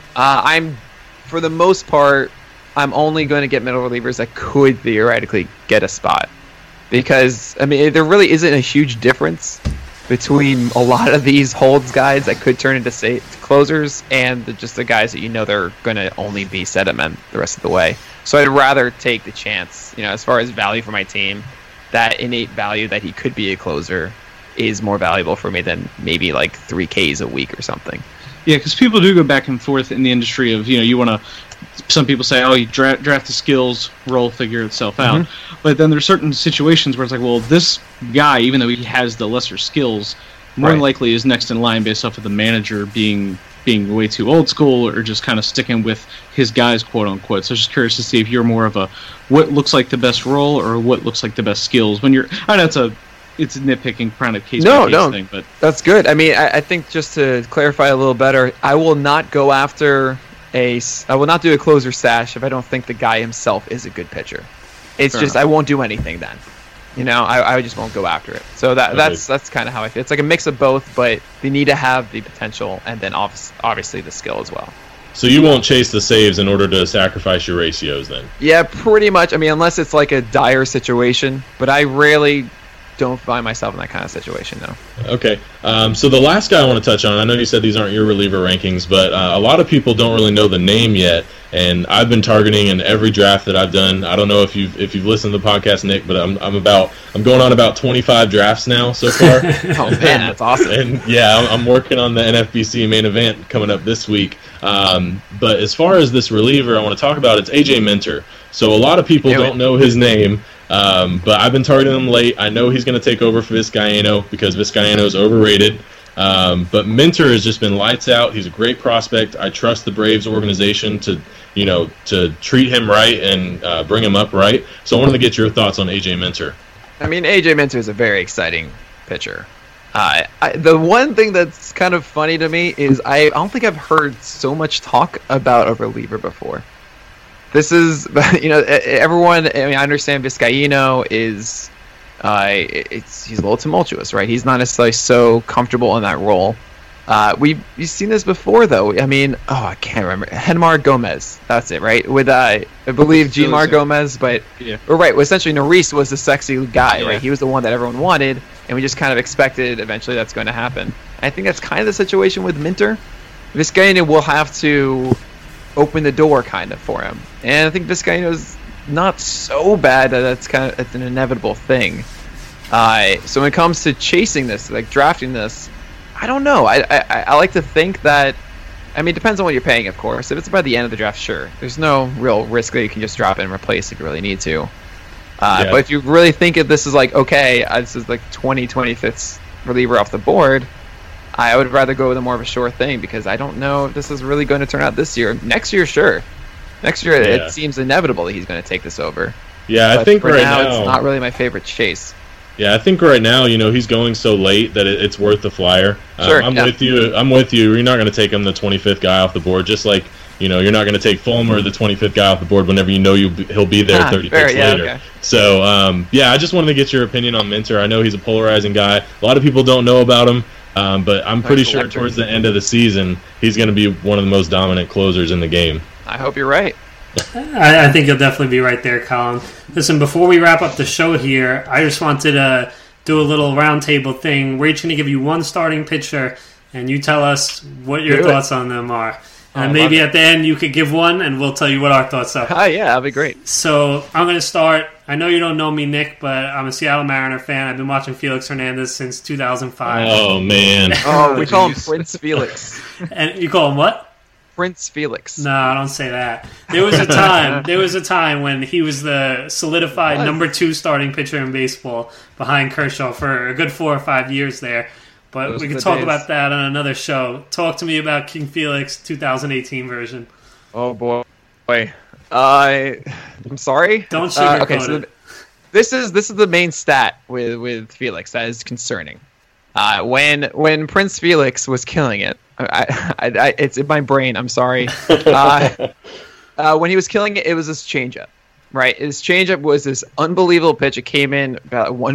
for the most part, I'm only going to get middle relievers that could theoretically get a spot. Because, I mean, there really isn't a huge difference between a lot of these holds guys that could turn into closers and just the guys that you know they're going to only be setup men the rest of the way. So I'd rather take the chance, as far as value for my team, that innate value that he could be a closer is more valuable for me than maybe like 3 Ks a week or something. Yeah, because people do go back and forth in the industry of, you want to, some people say, oh, you draft the skills, role figure itself out. Mm-hmm. But then there's certain situations where it's like, well, this guy, even though he has the lesser skills, more than likely is next in line based off of the manager being way too old school or just kind of sticking with his guys, quote unquote. So I was just curious to see if you're more of a what looks like the best role or what looks like the best skills when you're. I know it's a nitpicking kind of case by case thing, but that's good. I mean, I think just to clarify a little better, I will not go after I will not do a closer stash if I don't think the guy himself is a good pitcher. It's Fair just enough. I won't do anything then. I just won't go after it. So that's kind of how I feel. It's like a mix of both, but they need to have the potential and then obviously the skill as well. So you won't chase the saves in order to sacrifice your ratios then? Yeah, pretty much. I mean, unless it's like a dire situation, but I rarely don't find myself in that kind of situation, though. Okay. So the last guy I want to touch on, I know you said these aren't your reliever rankings, but a lot of people don't really know the name yet, and I've been targeting in every draft that I've done. I don't know if you've listened to the podcast, Nick, but I'm going on about 25 drafts now so far. Oh man, that's awesome. And yeah, I'm working on the NFBC main event coming up this week. But as far as this reliever I want to talk about, it's AJ Minter. So a lot of people don't know his name. But I've been targeting him late. I know he's going to take over for Vizcaino because Vizcaino is overrated. But Minter has just been lights out. He's a great prospect. I trust the Braves organization to treat him right and bring him up right. So I wanted to get your thoughts on AJ Minter. I mean, AJ Minter is a very exciting pitcher. The one thing that's kind of funny to me is I don't think I've heard so much talk about a reliever before. This is, everyone. I mean, I understand Vizcaino is, he's a little tumultuous, right? He's not necessarily so comfortable in that role. We've seen this before, though. I mean, I can't remember. Henmar Gomez. That's it, right? With, I believe, Gmar Gomez, but... Yeah. Right, well, essentially, Norris was the sexy guy, right? He was the one that everyone wanted, and we just kind of expected eventually that's going to happen. I think that's kind of the situation with Minter. Vizcaino will have to open the door, kind of, for him. And I think Vizcaino's not so bad that it's an inevitable thing. So when it comes to chasing this, like drafting this, I don't know. I like to think that, I mean, it depends on what you're paying, of course. If it's by the end of the draft, sure. There's no real risk that you can just drop it and replace if you really need to. But if you really think if this is like, okay, this is like 25th reliever off the board, I would rather go with a more of a sure thing because I don't know if this is really going to turn out this year. Next year, sure. Next year, it seems inevitable that he's going to take this over. Yeah, but I think for right now, now it's not really my favorite chase. Yeah, I think right now, he's going so late that it's worth the flyer. Sure, I'm with you. You're not going to take him the 25th guy off the board, just like you're not going to take Fulmer, the 25th guy off the board, whenever he'll be there 30 picks later. Okay. So, I just wanted to get your opinion on Minter. I know he's a polarizing guy. A lot of people don't know about him, but I'm pretty sure towards the end of the season, he's going to be one of the most dominant closers in the game. I hope you're right. I think you'll definitely be right there, Colin. Listen, before we wrap up the show here, I just wanted to do a little roundtable thing. We're each going to give you one starting pitcher, and you tell us what your thoughts on them are. And maybe at the end you could give one, and we'll tell you what our thoughts are. Yeah, that'd be great. So I'm going to start. I know you don't know me, Nick, but I'm a Seattle Mariner fan. I've been watching Felix Hernandez since 2005. Oh, man. We call him Prince Felix. And you call him what? Prince Felix. No, I don't say that. There was a time when he was the solidified number 2 starting pitcher in baseball behind Kershaw for a good 4 or 5 years there. But we can talk about that on another show. Talk to me about King Felix 2018 version. Oh boy. I'm sorry. Don't sugarcoat okay, so this is the main stat with Felix that is concerning. When Prince Felix was killing it, it's in my brain. I'm sorry. When he was killing it, it was this changeup, right? His changeup was this unbelievable pitch. It came in about 1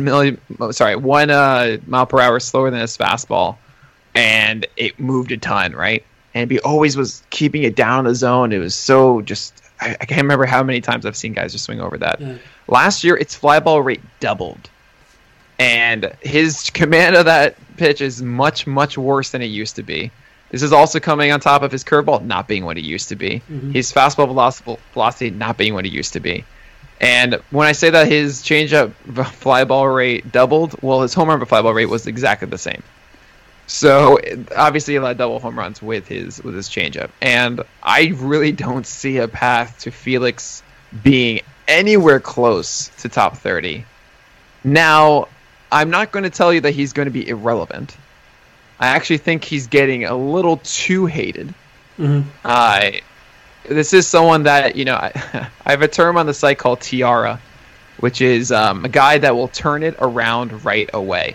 mile per hour slower than his fastball, and it moved a ton, right? And he always was keeping it down in the zone. It was so just. I can't remember how many times I've seen guys just swing over that. Yeah. Last year, its fly ball rate doubled. And his command of that pitch is much, much worse than it used to be. This is also coming on top of his curveball not being what it used to be. Mm-hmm. His fastball velocity not being what it used to be. And when I say that his changeup fly ball rate doubled, well, his home run fly ball rate was exactly the same. So obviously he allowed double home runs with his changeup. And I really don't see a path to Felix being anywhere close to top 30. Now, I'm not going to tell you that he's going to be irrelevant. I actually think he's getting a little too hated. Mm-hmm. This is someone that, I have a term on the site called Tiara, which is a guy that will turn it around right away.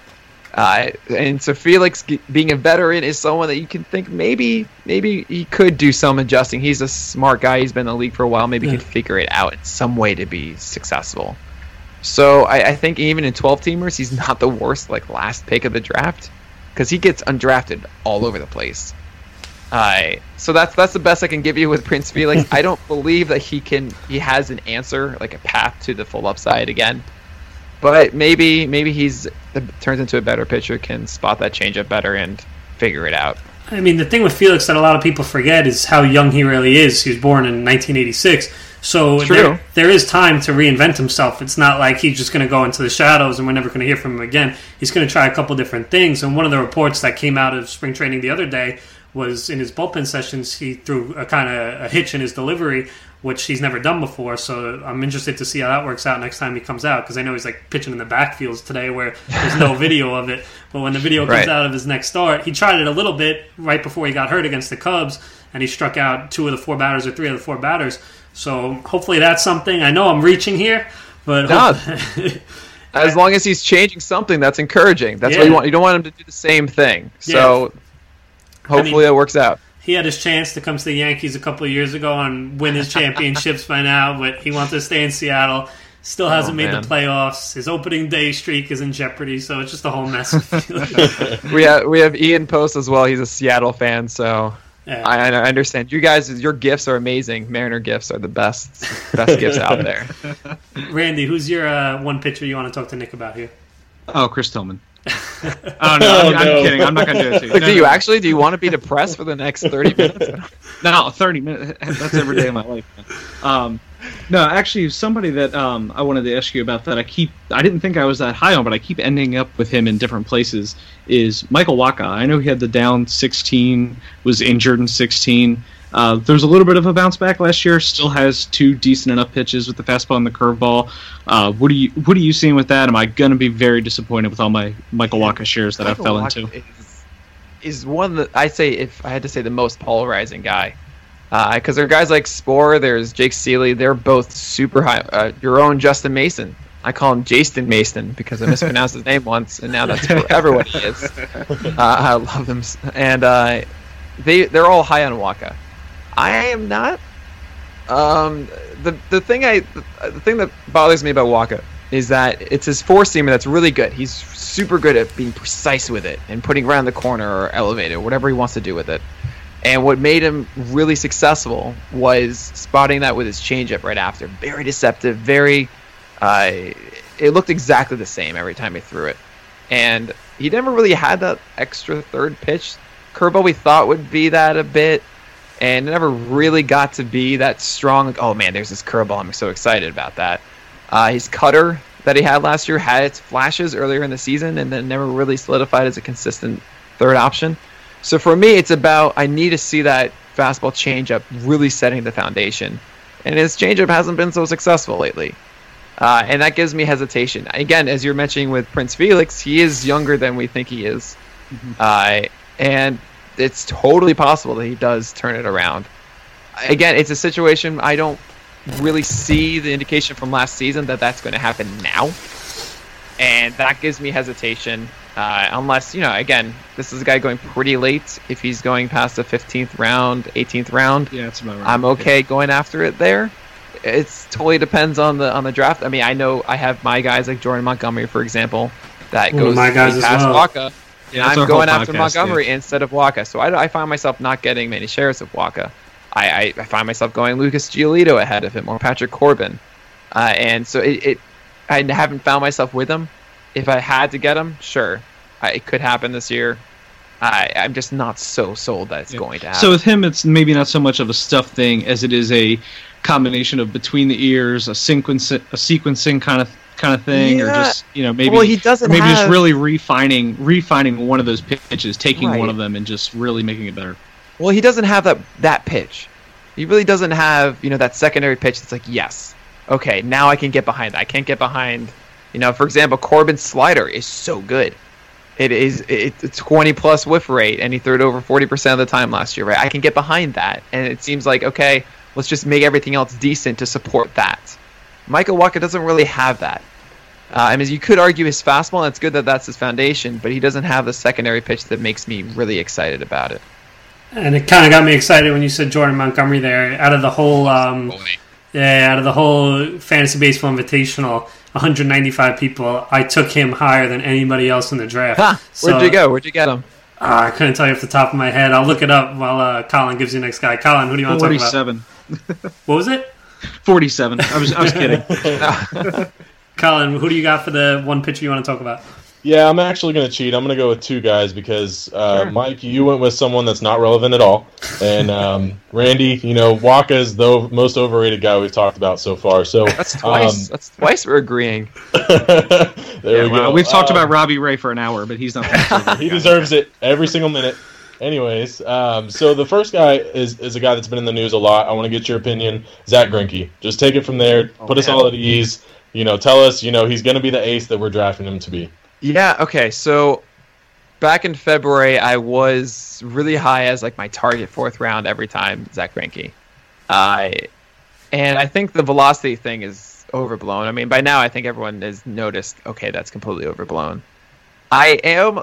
And so Felix being a veteran is someone that you can think maybe he could do some adjusting. He's a smart guy. He's been in the league for a while. Maybe he could figure it out in some way to be successful. So I think even in 12-teamers, he's not the worst last pick of the draft because he gets undrafted all over the place. So that's the best I can give you with Prince Felix. I don't believe that he has an answer, like a path to the full upside again. But maybe he's turns into a better pitcher, can spot that changeup better and figure it out. I mean, the thing with Felix that a lot of people forget is how young he really is. He was born in 1986. So there is time to reinvent himself. It's not like he's just going to go into the shadows and we're never going to hear from him again. He's going to try a couple different things. And one of the reports that came out of spring training the other day was in his bullpen sessions, he threw a kind of a hitch in his delivery, which he's never done before. So I'm interested to see how that works out next time he comes out, because I know he's pitching in the backfields today where there's no video of it. But when the video comes out of his next start, he tried it a little bit right before he got hurt against the Cubs, and he struck out 2 of the 4 batters or 3 of the 4 batters. So hopefully that's something. I know I'm reaching here, but as long as he's changing something, that's encouraging. That's what you want. You don't want him to do the same thing. So hopefully it works out. He had his chance to come to the Yankees a couple of years ago and win his championships by now, but he wanted to stay in Seattle. Still hasn't made man. the playoffs. His opening day streak is in jeopardy, so it's just a whole mess. We have Ian Post as well. He's a Seattle fan, so Yeah. I understand. You guys, your gifts are amazing. Mariner gifts are the best gifts out there. Randy, who's your one pitcher you want to talk to Nick about here? Oh, Chris Tillman. Oh no, I'm kidding. I'm not gonna do it to you. Like, do you want to be depressed for the next 30 minutes? No, 30 minutes. That's every day of my life. No, actually, somebody that I wanted to ask you about that I didn't think I was that high on, but I keep ending up with him in different places, is Michael Wacha. I know he had the down 16, was injured in 16. There was a little bit of a bounce back last year, still has 2 decent enough pitches with the fastball and the curveball. What are you seeing with that? Am I going to be very disappointed with all my Michael Wacha shares that I fell into? Is one that I say, if I had to say, the most polarizing guy. Because there are guys like Spore, there's Jake Seeley, they're both super high. Your own Justin Mason. I call him Jason Mason because I mispronounced his name once, and now that's forever what he is. I love them. And they're all high on Wacha. I am not. The thing that bothers me about Wacha is that it's his four-seamer that's really good. He's super good at being precise with it and putting around the corner or elevated, whatever he wants to do with it. And what made him really successful was spotting that with his changeup right after. Very deceptive, very... it looked exactly the same every time he threw it. And he never really had that extra third pitch. Curveball we thought would be that a bit, and it never really got to be that strong. Like, oh man, there's this curveball. I'm so excited about that. His cutter that he had last year had its flashes earlier in the season, and then never really solidified as a consistent third option. So for me, it's about, I need to see that fastball changeup really setting the foundation. And his changeup hasn't been so successful lately. And that gives me hesitation. Again, as you're mentioning with Prince Felix, he is younger than we think he is. Mm-hmm. And it's totally possible that he does turn it around. Again, it's a situation I don't really see the indication from last season that that's going to happen now. And that gives me hesitation. Unless, again, this is a guy going pretty late. If he's going past the 15th round, 18th round, yeah, that's about right. I'm okay going after it there. It totally depends on the draft. I mean, I know I have my guys like Jordan Montgomery, for example, that goes my guys as past well. Wacha. Yeah, I'm going after Montgomery instead of Wacha. So I find myself not getting many shares of Wacha. I find myself going Lucas Giolito ahead of him or Patrick Corbin. And so I haven't found myself with him. If I had to get him, sure, it could happen this year. I'm just not so sold that it's going to happen. So with him, it's maybe not so much of a stuff thing as it is a combination of between the ears, a sequencing kind of thing, or just maybe he doesn't maybe have... just really refining one of those pitches, taking one of them and just really making it better. Well, he doesn't have that pitch. He really doesn't have that secondary pitch that's like, yes, okay, now I can get behind that. I can't get behind. For example, Corbin's slider is so good. It's 20+ whiff rate, and he threw it over 40% of the time last year, right? I can get behind that, and it seems like, okay, let's just make everything else decent to support that. Michael Wacha doesn't really have that. You could argue his fastball, and it's good that that's his foundation, but he doesn't have the secondary pitch that makes me really excited about it. And it kind of got me excited when you said Jordan Montgomery there. Out of the whole, fantasy baseball invitational, 195 people, I took him higher than anybody else in the draft. Where'd you go? Where'd you get him? I couldn't tell you off the top of my head. I'll look it up while Colin gives you the next guy. Colin, who do you want to talk about? 47. What was it? 47. I was kidding. Colin, who do you got for the one pitcher you want to talk about? Yeah, I'm actually going to cheat. I'm going to go with 2 guys because, Mike, you went with someone that's not relevant at all. And Randy, Wacha is the most overrated guy we've talked about so far. So That's twice. That's twice we're agreeing. There we go. We've talked about Robbie Ray for an hour, but he's not. He deserves it every single minute. Anyways, so the first guy is a guy that's been in the news a lot. I want to get your opinion. Zach Greinke. Just take it from there. Put us all at ease. Tell us, he's going to be the ace that we're drafting him to be. Yeah, okay, so back in February, I was really high as my target 4th round every time, Zach Greinke. And I think the velocity thing is overblown. I mean, by now I think everyone has noticed, okay, that's completely overblown. I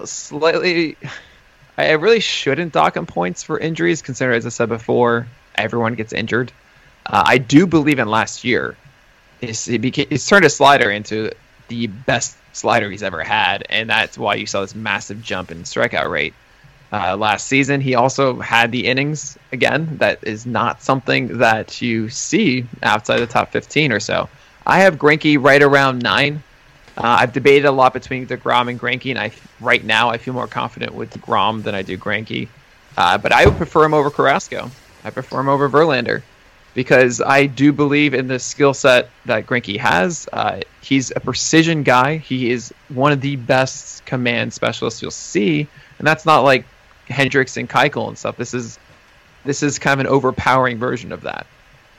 really shouldn't dock him points for injuries, considering, as I said before, everyone gets injured. I do believe in last year. he's turned a slider into the best slider he's ever had, and that's why you saw this massive jump in strikeout rate last season. He also had the innings again. That is not something that you see outside the top 15 or so. I have Greinke right around 9. I've debated a lot between DeGrom and Greinke, and right now I feel more confident with DeGrom than I do Greinke. But I would prefer him over Carrasco. I prefer him over Verlander because I do believe in the skill set that Greinke has. He's a precision guy. He is one of the best command specialists you'll see, and that's not like Hendricks and Keuchel and stuff. This is kind of an overpowering version of that.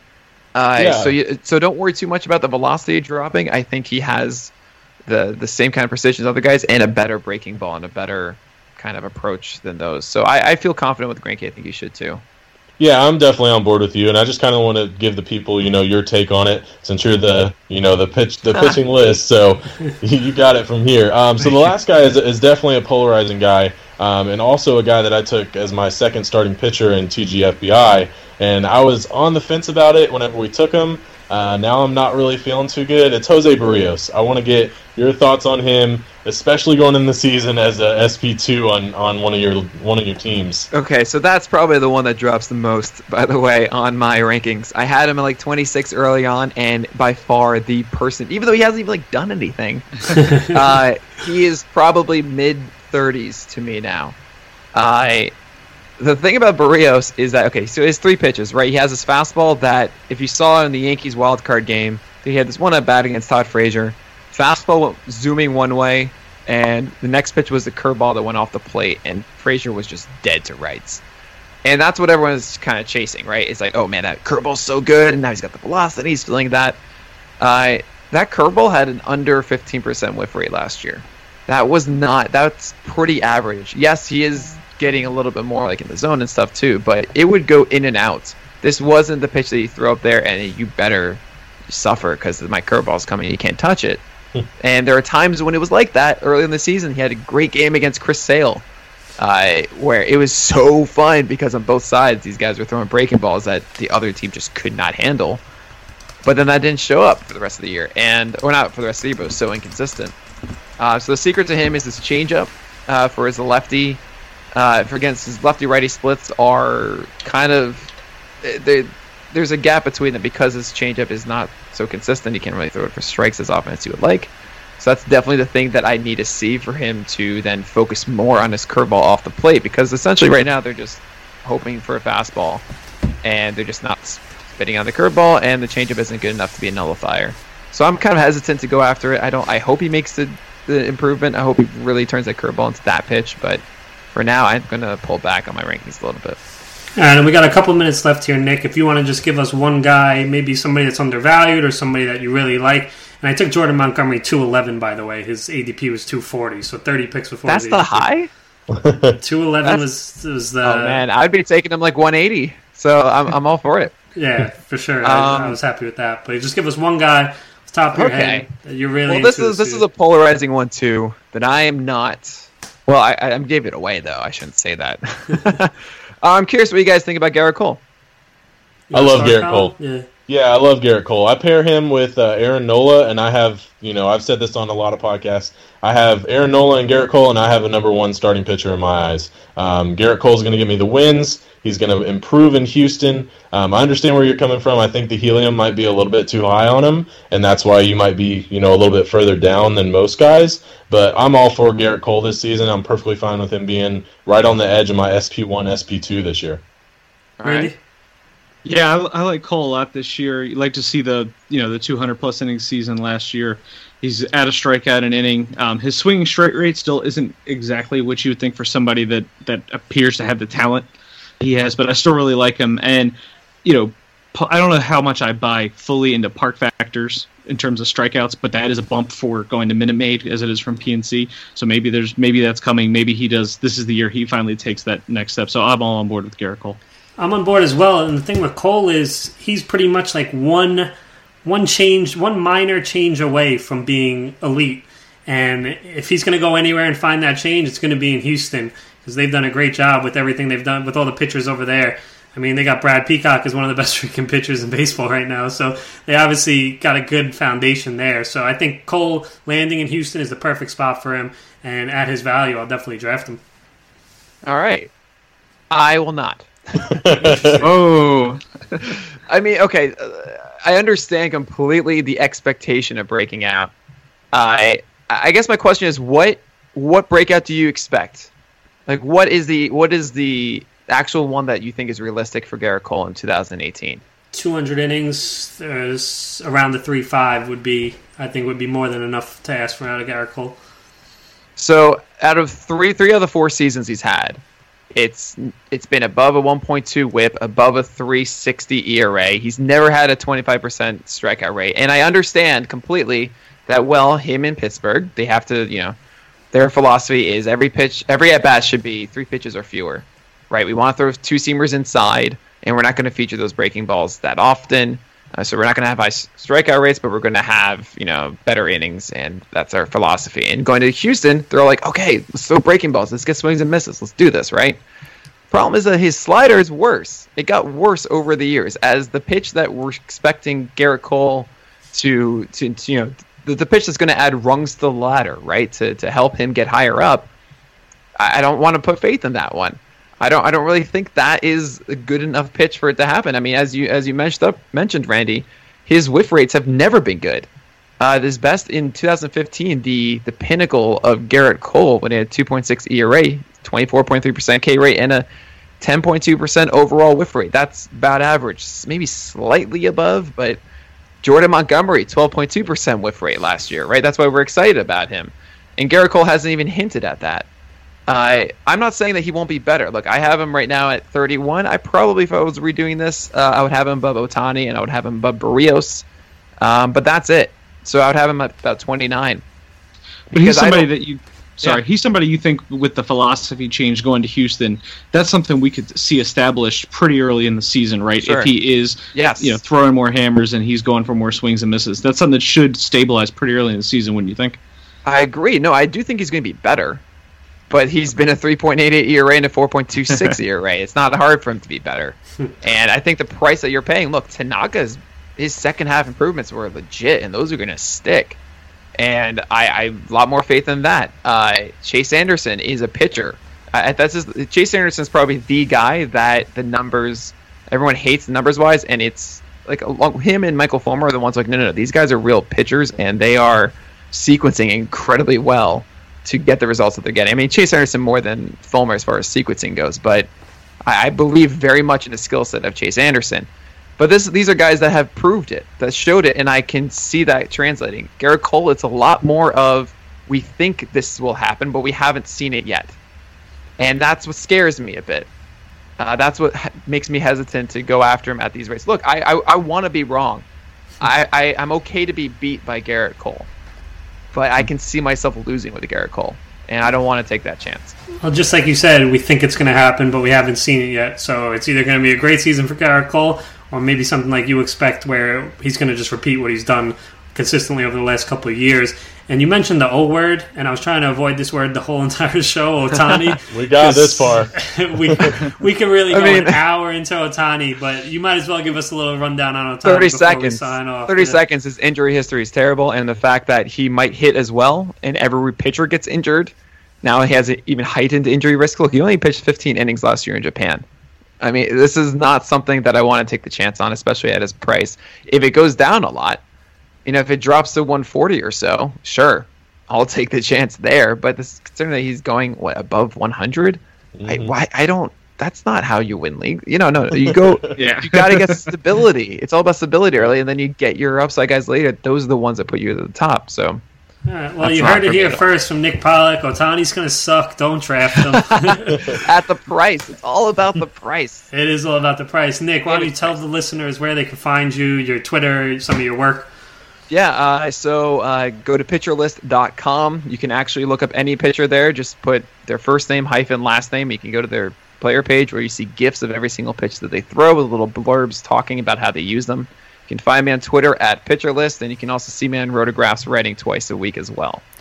So don't worry too much about the velocity dropping. I think he has the same kind of precision as other guys and a better breaking ball and a better kind of approach than those. So I feel confident with Greinke. I think you should too. Yeah, I'm definitely on board with you, and I just kind of want to give the people, your take on it, since you're the pitching list. So you got it from here. So the last guy is definitely a polarizing guy, and also a guy that I took as my second starting pitcher in TGFBI, and I was on the fence about it whenever we took him. Now I'm not really feeling too good. It's Jose Barrios. I want to get your thoughts on him, especially going in the season as a SP2 on one of your teams. Okay, so that's probably the one that drops the most, by the way, on my rankings. I had him at 26 early on, and by far the person, even though he hasn't even done anything, he is probably mid-30s to me now. The thing about Barrios is that, so he has 3 pitches, right? He has this fastball that, if you saw in the Yankees wildcard game, he had this one at bat against Todd Frazier. Fastball went zooming one way, and the next pitch was the curveball that went off the plate, and Frazier was just dead to rights. And that's what everyone's kind of chasing, right? It's like, oh man, that curveball's so good, and now he's got the velocity, he's feeling that. That curveball had an under 15% whiff rate last year. That's pretty average. Yes, he is getting a little bit more in the zone and stuff too, but it would go in and out. This wasn't the pitch that you throw up there and you better suffer because my curveball's coming, you can't touch it. And there are times when it was like that early in the season. He had a great game against Chris Sale, where it was so fun because on both sides these guys were throwing breaking balls that the other team just could not handle. But then that didn't show up for the rest of the year, or not for the rest of the year, but it was so inconsistent. So the secret to him is this changeup for his lefty. Against his lefty-righty splits are kind of there's a gap between them because his changeup is not so consistent. He can't really throw it for strikes as often as he would like. So that's definitely the thing that I need to see for him to then focus more on his curveball off the plate, because essentially right now they're just hoping for a fastball and they're just not spitting on the curveball, and the changeup isn't good enough to be a nullifier. So I'm kind of hesitant to go after it. I hope he makes the improvement. I hope he really turns that curveball into that pitch, but for now, I'm going to pull back on my rankings a little bit. All right, and we got a couple minutes left here, Nick. If you want to just give us one guy, maybe somebody that's undervalued or somebody that you really like. And I took Jordan Montgomery 211, by the way. His ADP was 240, so 30 picks before. That's his the ADP. High? 211 was the... Oh, man, I'd be taking him 180, so I'm all for it. Yeah, for sure. I was happy with that. But just give us one guy, top of your head, that you're really this is a polarizing one, too, that I am not... Well, I gave it away, though. I shouldn't say that. I'm curious what you guys think about Garrett Cole. I love Garrett Cole. Yeah, I love Garrett Cole. I pair him with Aaron Nola, and I have, I've said this on a lot of podcasts. I have Aaron Nola and Garrett Cole, and I have a number 1 starting pitcher in my eyes. Garrett Cole's going to give me the wins. He's going to improve in Houston. I understand where you're coming from. I think the helium might be a little bit too high on him, and that's why you might be, a little bit further down than most guys. But I'm all for Garrett Cole this season. I'm perfectly fine with him being right on the edge of my SP1, SP2 this year. All right. Yeah, I like Cole a lot this year. You like to see the 200-plus innings season last year. He's at a strikeout an inning. His swinging strike rate still isn't exactly what you would think for somebody that appears to have the talent he has, but I still really like him. And, I don't know how much I buy fully into park factors in terms of strikeouts, but that is a bump for going to Minute Maid as it is from PNC. So maybe that's coming. Maybe he does. This is the year he finally takes that next step. So I'm all on board with Garrett Cole. I'm on board as well. And the thing with Cole is he's pretty much one minor change away from being elite. And if he's going to go anywhere and find that change, it's going to be in Houston, because they've done a great job with everything they've done with all the pitchers over there. I mean, they got Brad Peacock as one of the best freaking pitchers in baseball right now, so they obviously got a good foundation there. So I think Cole landing in Houston is the perfect spot for him, and at his value, I'll definitely draft him. All right. I will not. Oh. I mean, okay, I understand completely the expectation of breaking out. I guess my question is, what breakout do you expect? Like, what is the actual one that you think is realistic for Gerrit Cole in 2018? 200 innings, around the 3.5 would be more than enough to ask for out of Gerrit Cole. So, out of three of the 4 seasons he's had, it's been above a 1.2 WHIP, above a 3.60 ERA. He's never had a 25% strikeout rate, and I understand completely that. Well, him in Pittsburgh, they have to, their philosophy is every at bat should be 3 pitches or fewer, right? We want to throw 2-seamers inside, and we're not going to feature those breaking balls that often. So we're not going to have high strikeout rates, but we're going to have, better innings, and that's our philosophy. And going to Houston, they're like, okay, let's throw breaking balls. Let's get swings and misses. Let's do this, right? Problem is that his slider is worse. It got worse over the years as the pitch that we're expecting Gerrit Cole to the pitch that's going to add rungs to the ladder, right? To help him get higher up. I don't want to put faith in that one. I don't really think that is a good enough pitch for it to happen. I mean, as you mentioned, Randy, his whiff rates have never been good. His best in 2015, the pinnacle of Gerrit Cole, when he had 2.6 ERA, 24.3% K rate, and a 10.2% overall whiff rate. That's about average, maybe slightly above, but Jordan Montgomery, 12.2% whiff rate last year, right? That's why we're excited about him. And Gerrit Cole hasn't even hinted at that. I'm not saying that he won't be better. Look, I have him right now at 31. I probably, if I was redoing this, I would have him above Ohtani, and I would have him above Barrios. But that's it. So I would have him at about 29. But he's somebody that you... Sorry, he's somebody you think with the philosophy change going to Houston, that's something we could see established pretty early in the season, right? Sure. If he is throwing more hammers and he's going for more swings and misses. That's something that should stabilize pretty early in the season, wouldn't you think? I agree. No, I do think he's going to be better. But he's been a 3.88 ERA and a 4.26 ERA. It's not hard for him to be better. And I think the price that you're paying, look, Tanaka's, his second half improvements were legit, and those are going to stick. And I a lot more faith in that. Chase Anderson is a pitcher. Chase Anderson's probably the guy that the numbers, everyone hates numbers-wise, and it's like him and Michael Fulmer are the ones like, no, these guys are real pitchers, and they are sequencing incredibly well to get the results that they're getting. I mean, Chase Anderson more than Fulmer as far as sequencing goes, but I believe very much in the skill set of Chase Anderson. But these are guys that have proved it, that showed it, and I can see that translating. Gerrit Cole, it's a lot more of, we think this will happen, but we haven't seen it yet. And that's what scares me a bit. That's what makes me hesitant to go after him at these rates. Look, I want to be wrong. I'm okay to be beat by Gerrit Cole. But I can see myself losing with Gerrit Cole, and I don't want to take that chance. Well, just like you said, we think it's going to happen, but we haven't seen it yet. So it's either going to be a great season for Gerrit Cole, or maybe something like you expect where he's going to just repeat what he's done consistently over the last couple of years. And you mentioned the O word, and I was trying to avoid this word the whole entire show, Ohtani. We got this far. we can really go an hour into Ohtani, but you might as well give us a little rundown on Ohtani 30 before seconds. we sign off. 30 seconds. His injury history is terrible, and the fact that he might hit as well, and every pitcher gets injured. Now he has an even heightened injury risk. Look, he only pitched 15 innings last year in Japan. I mean, this is not something that I want to take the chance on, especially at his price. If it goes down a lot, if it drops to 140 or so, sure, I'll take the chance there. But considering that he's going above 100, I don't. That's not how you win league. No, you go. You got to get stability. It's all about stability early, and then you get your upside guys later. Those are the ones that put you at the top. So. All right, well, you heard it here first from Nick Pollack. Ohtani's going to suck. Don't draft him. At the price. It's all about the price. It is all about the price. Nick, why don't you tell the listeners where they can find you, your Twitter, some of your work? Yeah, so go to pitcherlist.com. You can actually look up any pitcher there. Just put their first name hyphen last name. You can go to their player page where you see GIFs of every single pitch that they throw with little blurbs talking about how they use them. You can find me on Twitter at PitcherList, and you can also see me on Rotographs writing twice a week as well.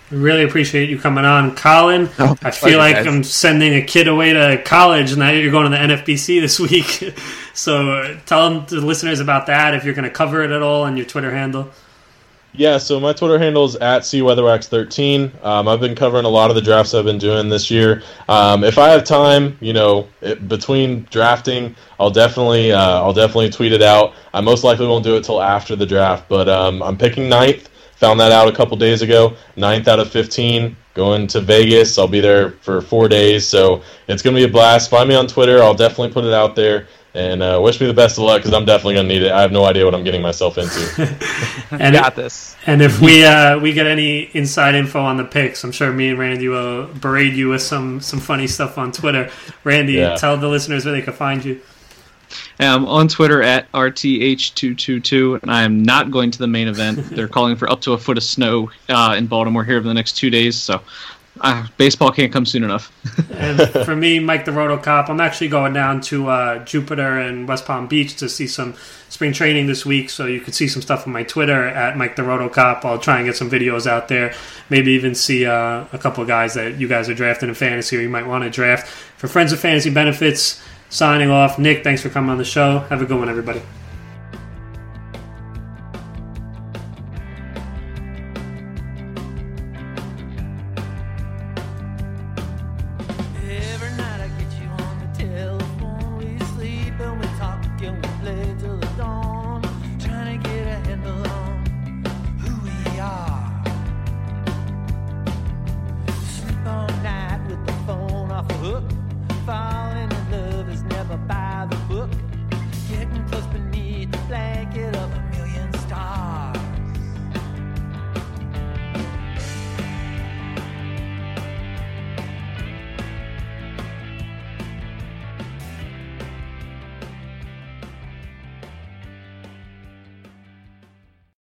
Really appreciate you coming on, Colin. I feel like I'm sending a kid away to college now. You're going to the NFBC this week, so tell them, the listeners, about that. If you're going to cover it at all on your Twitter handle. Yeah, so my Twitter handle is @CWeatherwax13. I've been covering a lot of the drafts I've been doing this year. If I have time, between drafting, I'll definitely tweet it out. I most likely won't do it till after the draft, but I'm picking 9th. Found that out a couple days ago. 9th out of 15. Going to Vegas. I'll be there for 4 days, so it's going to be a blast. Find me on Twitter. I'll definitely put it out there. And wish me the best of luck, because I'm definitely going to need it. I have no idea what I'm getting myself into. And got this. And if we get any inside info on the picks, I'm sure me and Randy will berate you with some funny stuff on Twitter. Randy, tell the listeners where they can find you. I'm on Twitter @RTH222, and I am not going to the main event. They're calling for up to a foot of snow in Baltimore here over the next 2 days, so baseball can't come soon enough. And for me, Mike the Rotocop, I'm actually going down to Jupiter and West Palm Beach to see some spring training this week, so you can see some stuff on my Twitter @Mike the Rotocop. I'll try and get some videos out there, maybe even see a couple of guys that you guys are drafting in fantasy or you might want to draft. For Friends of Fantasy Benefits, signing off. Nick, thanks for coming on the show. Have a good one, everybody.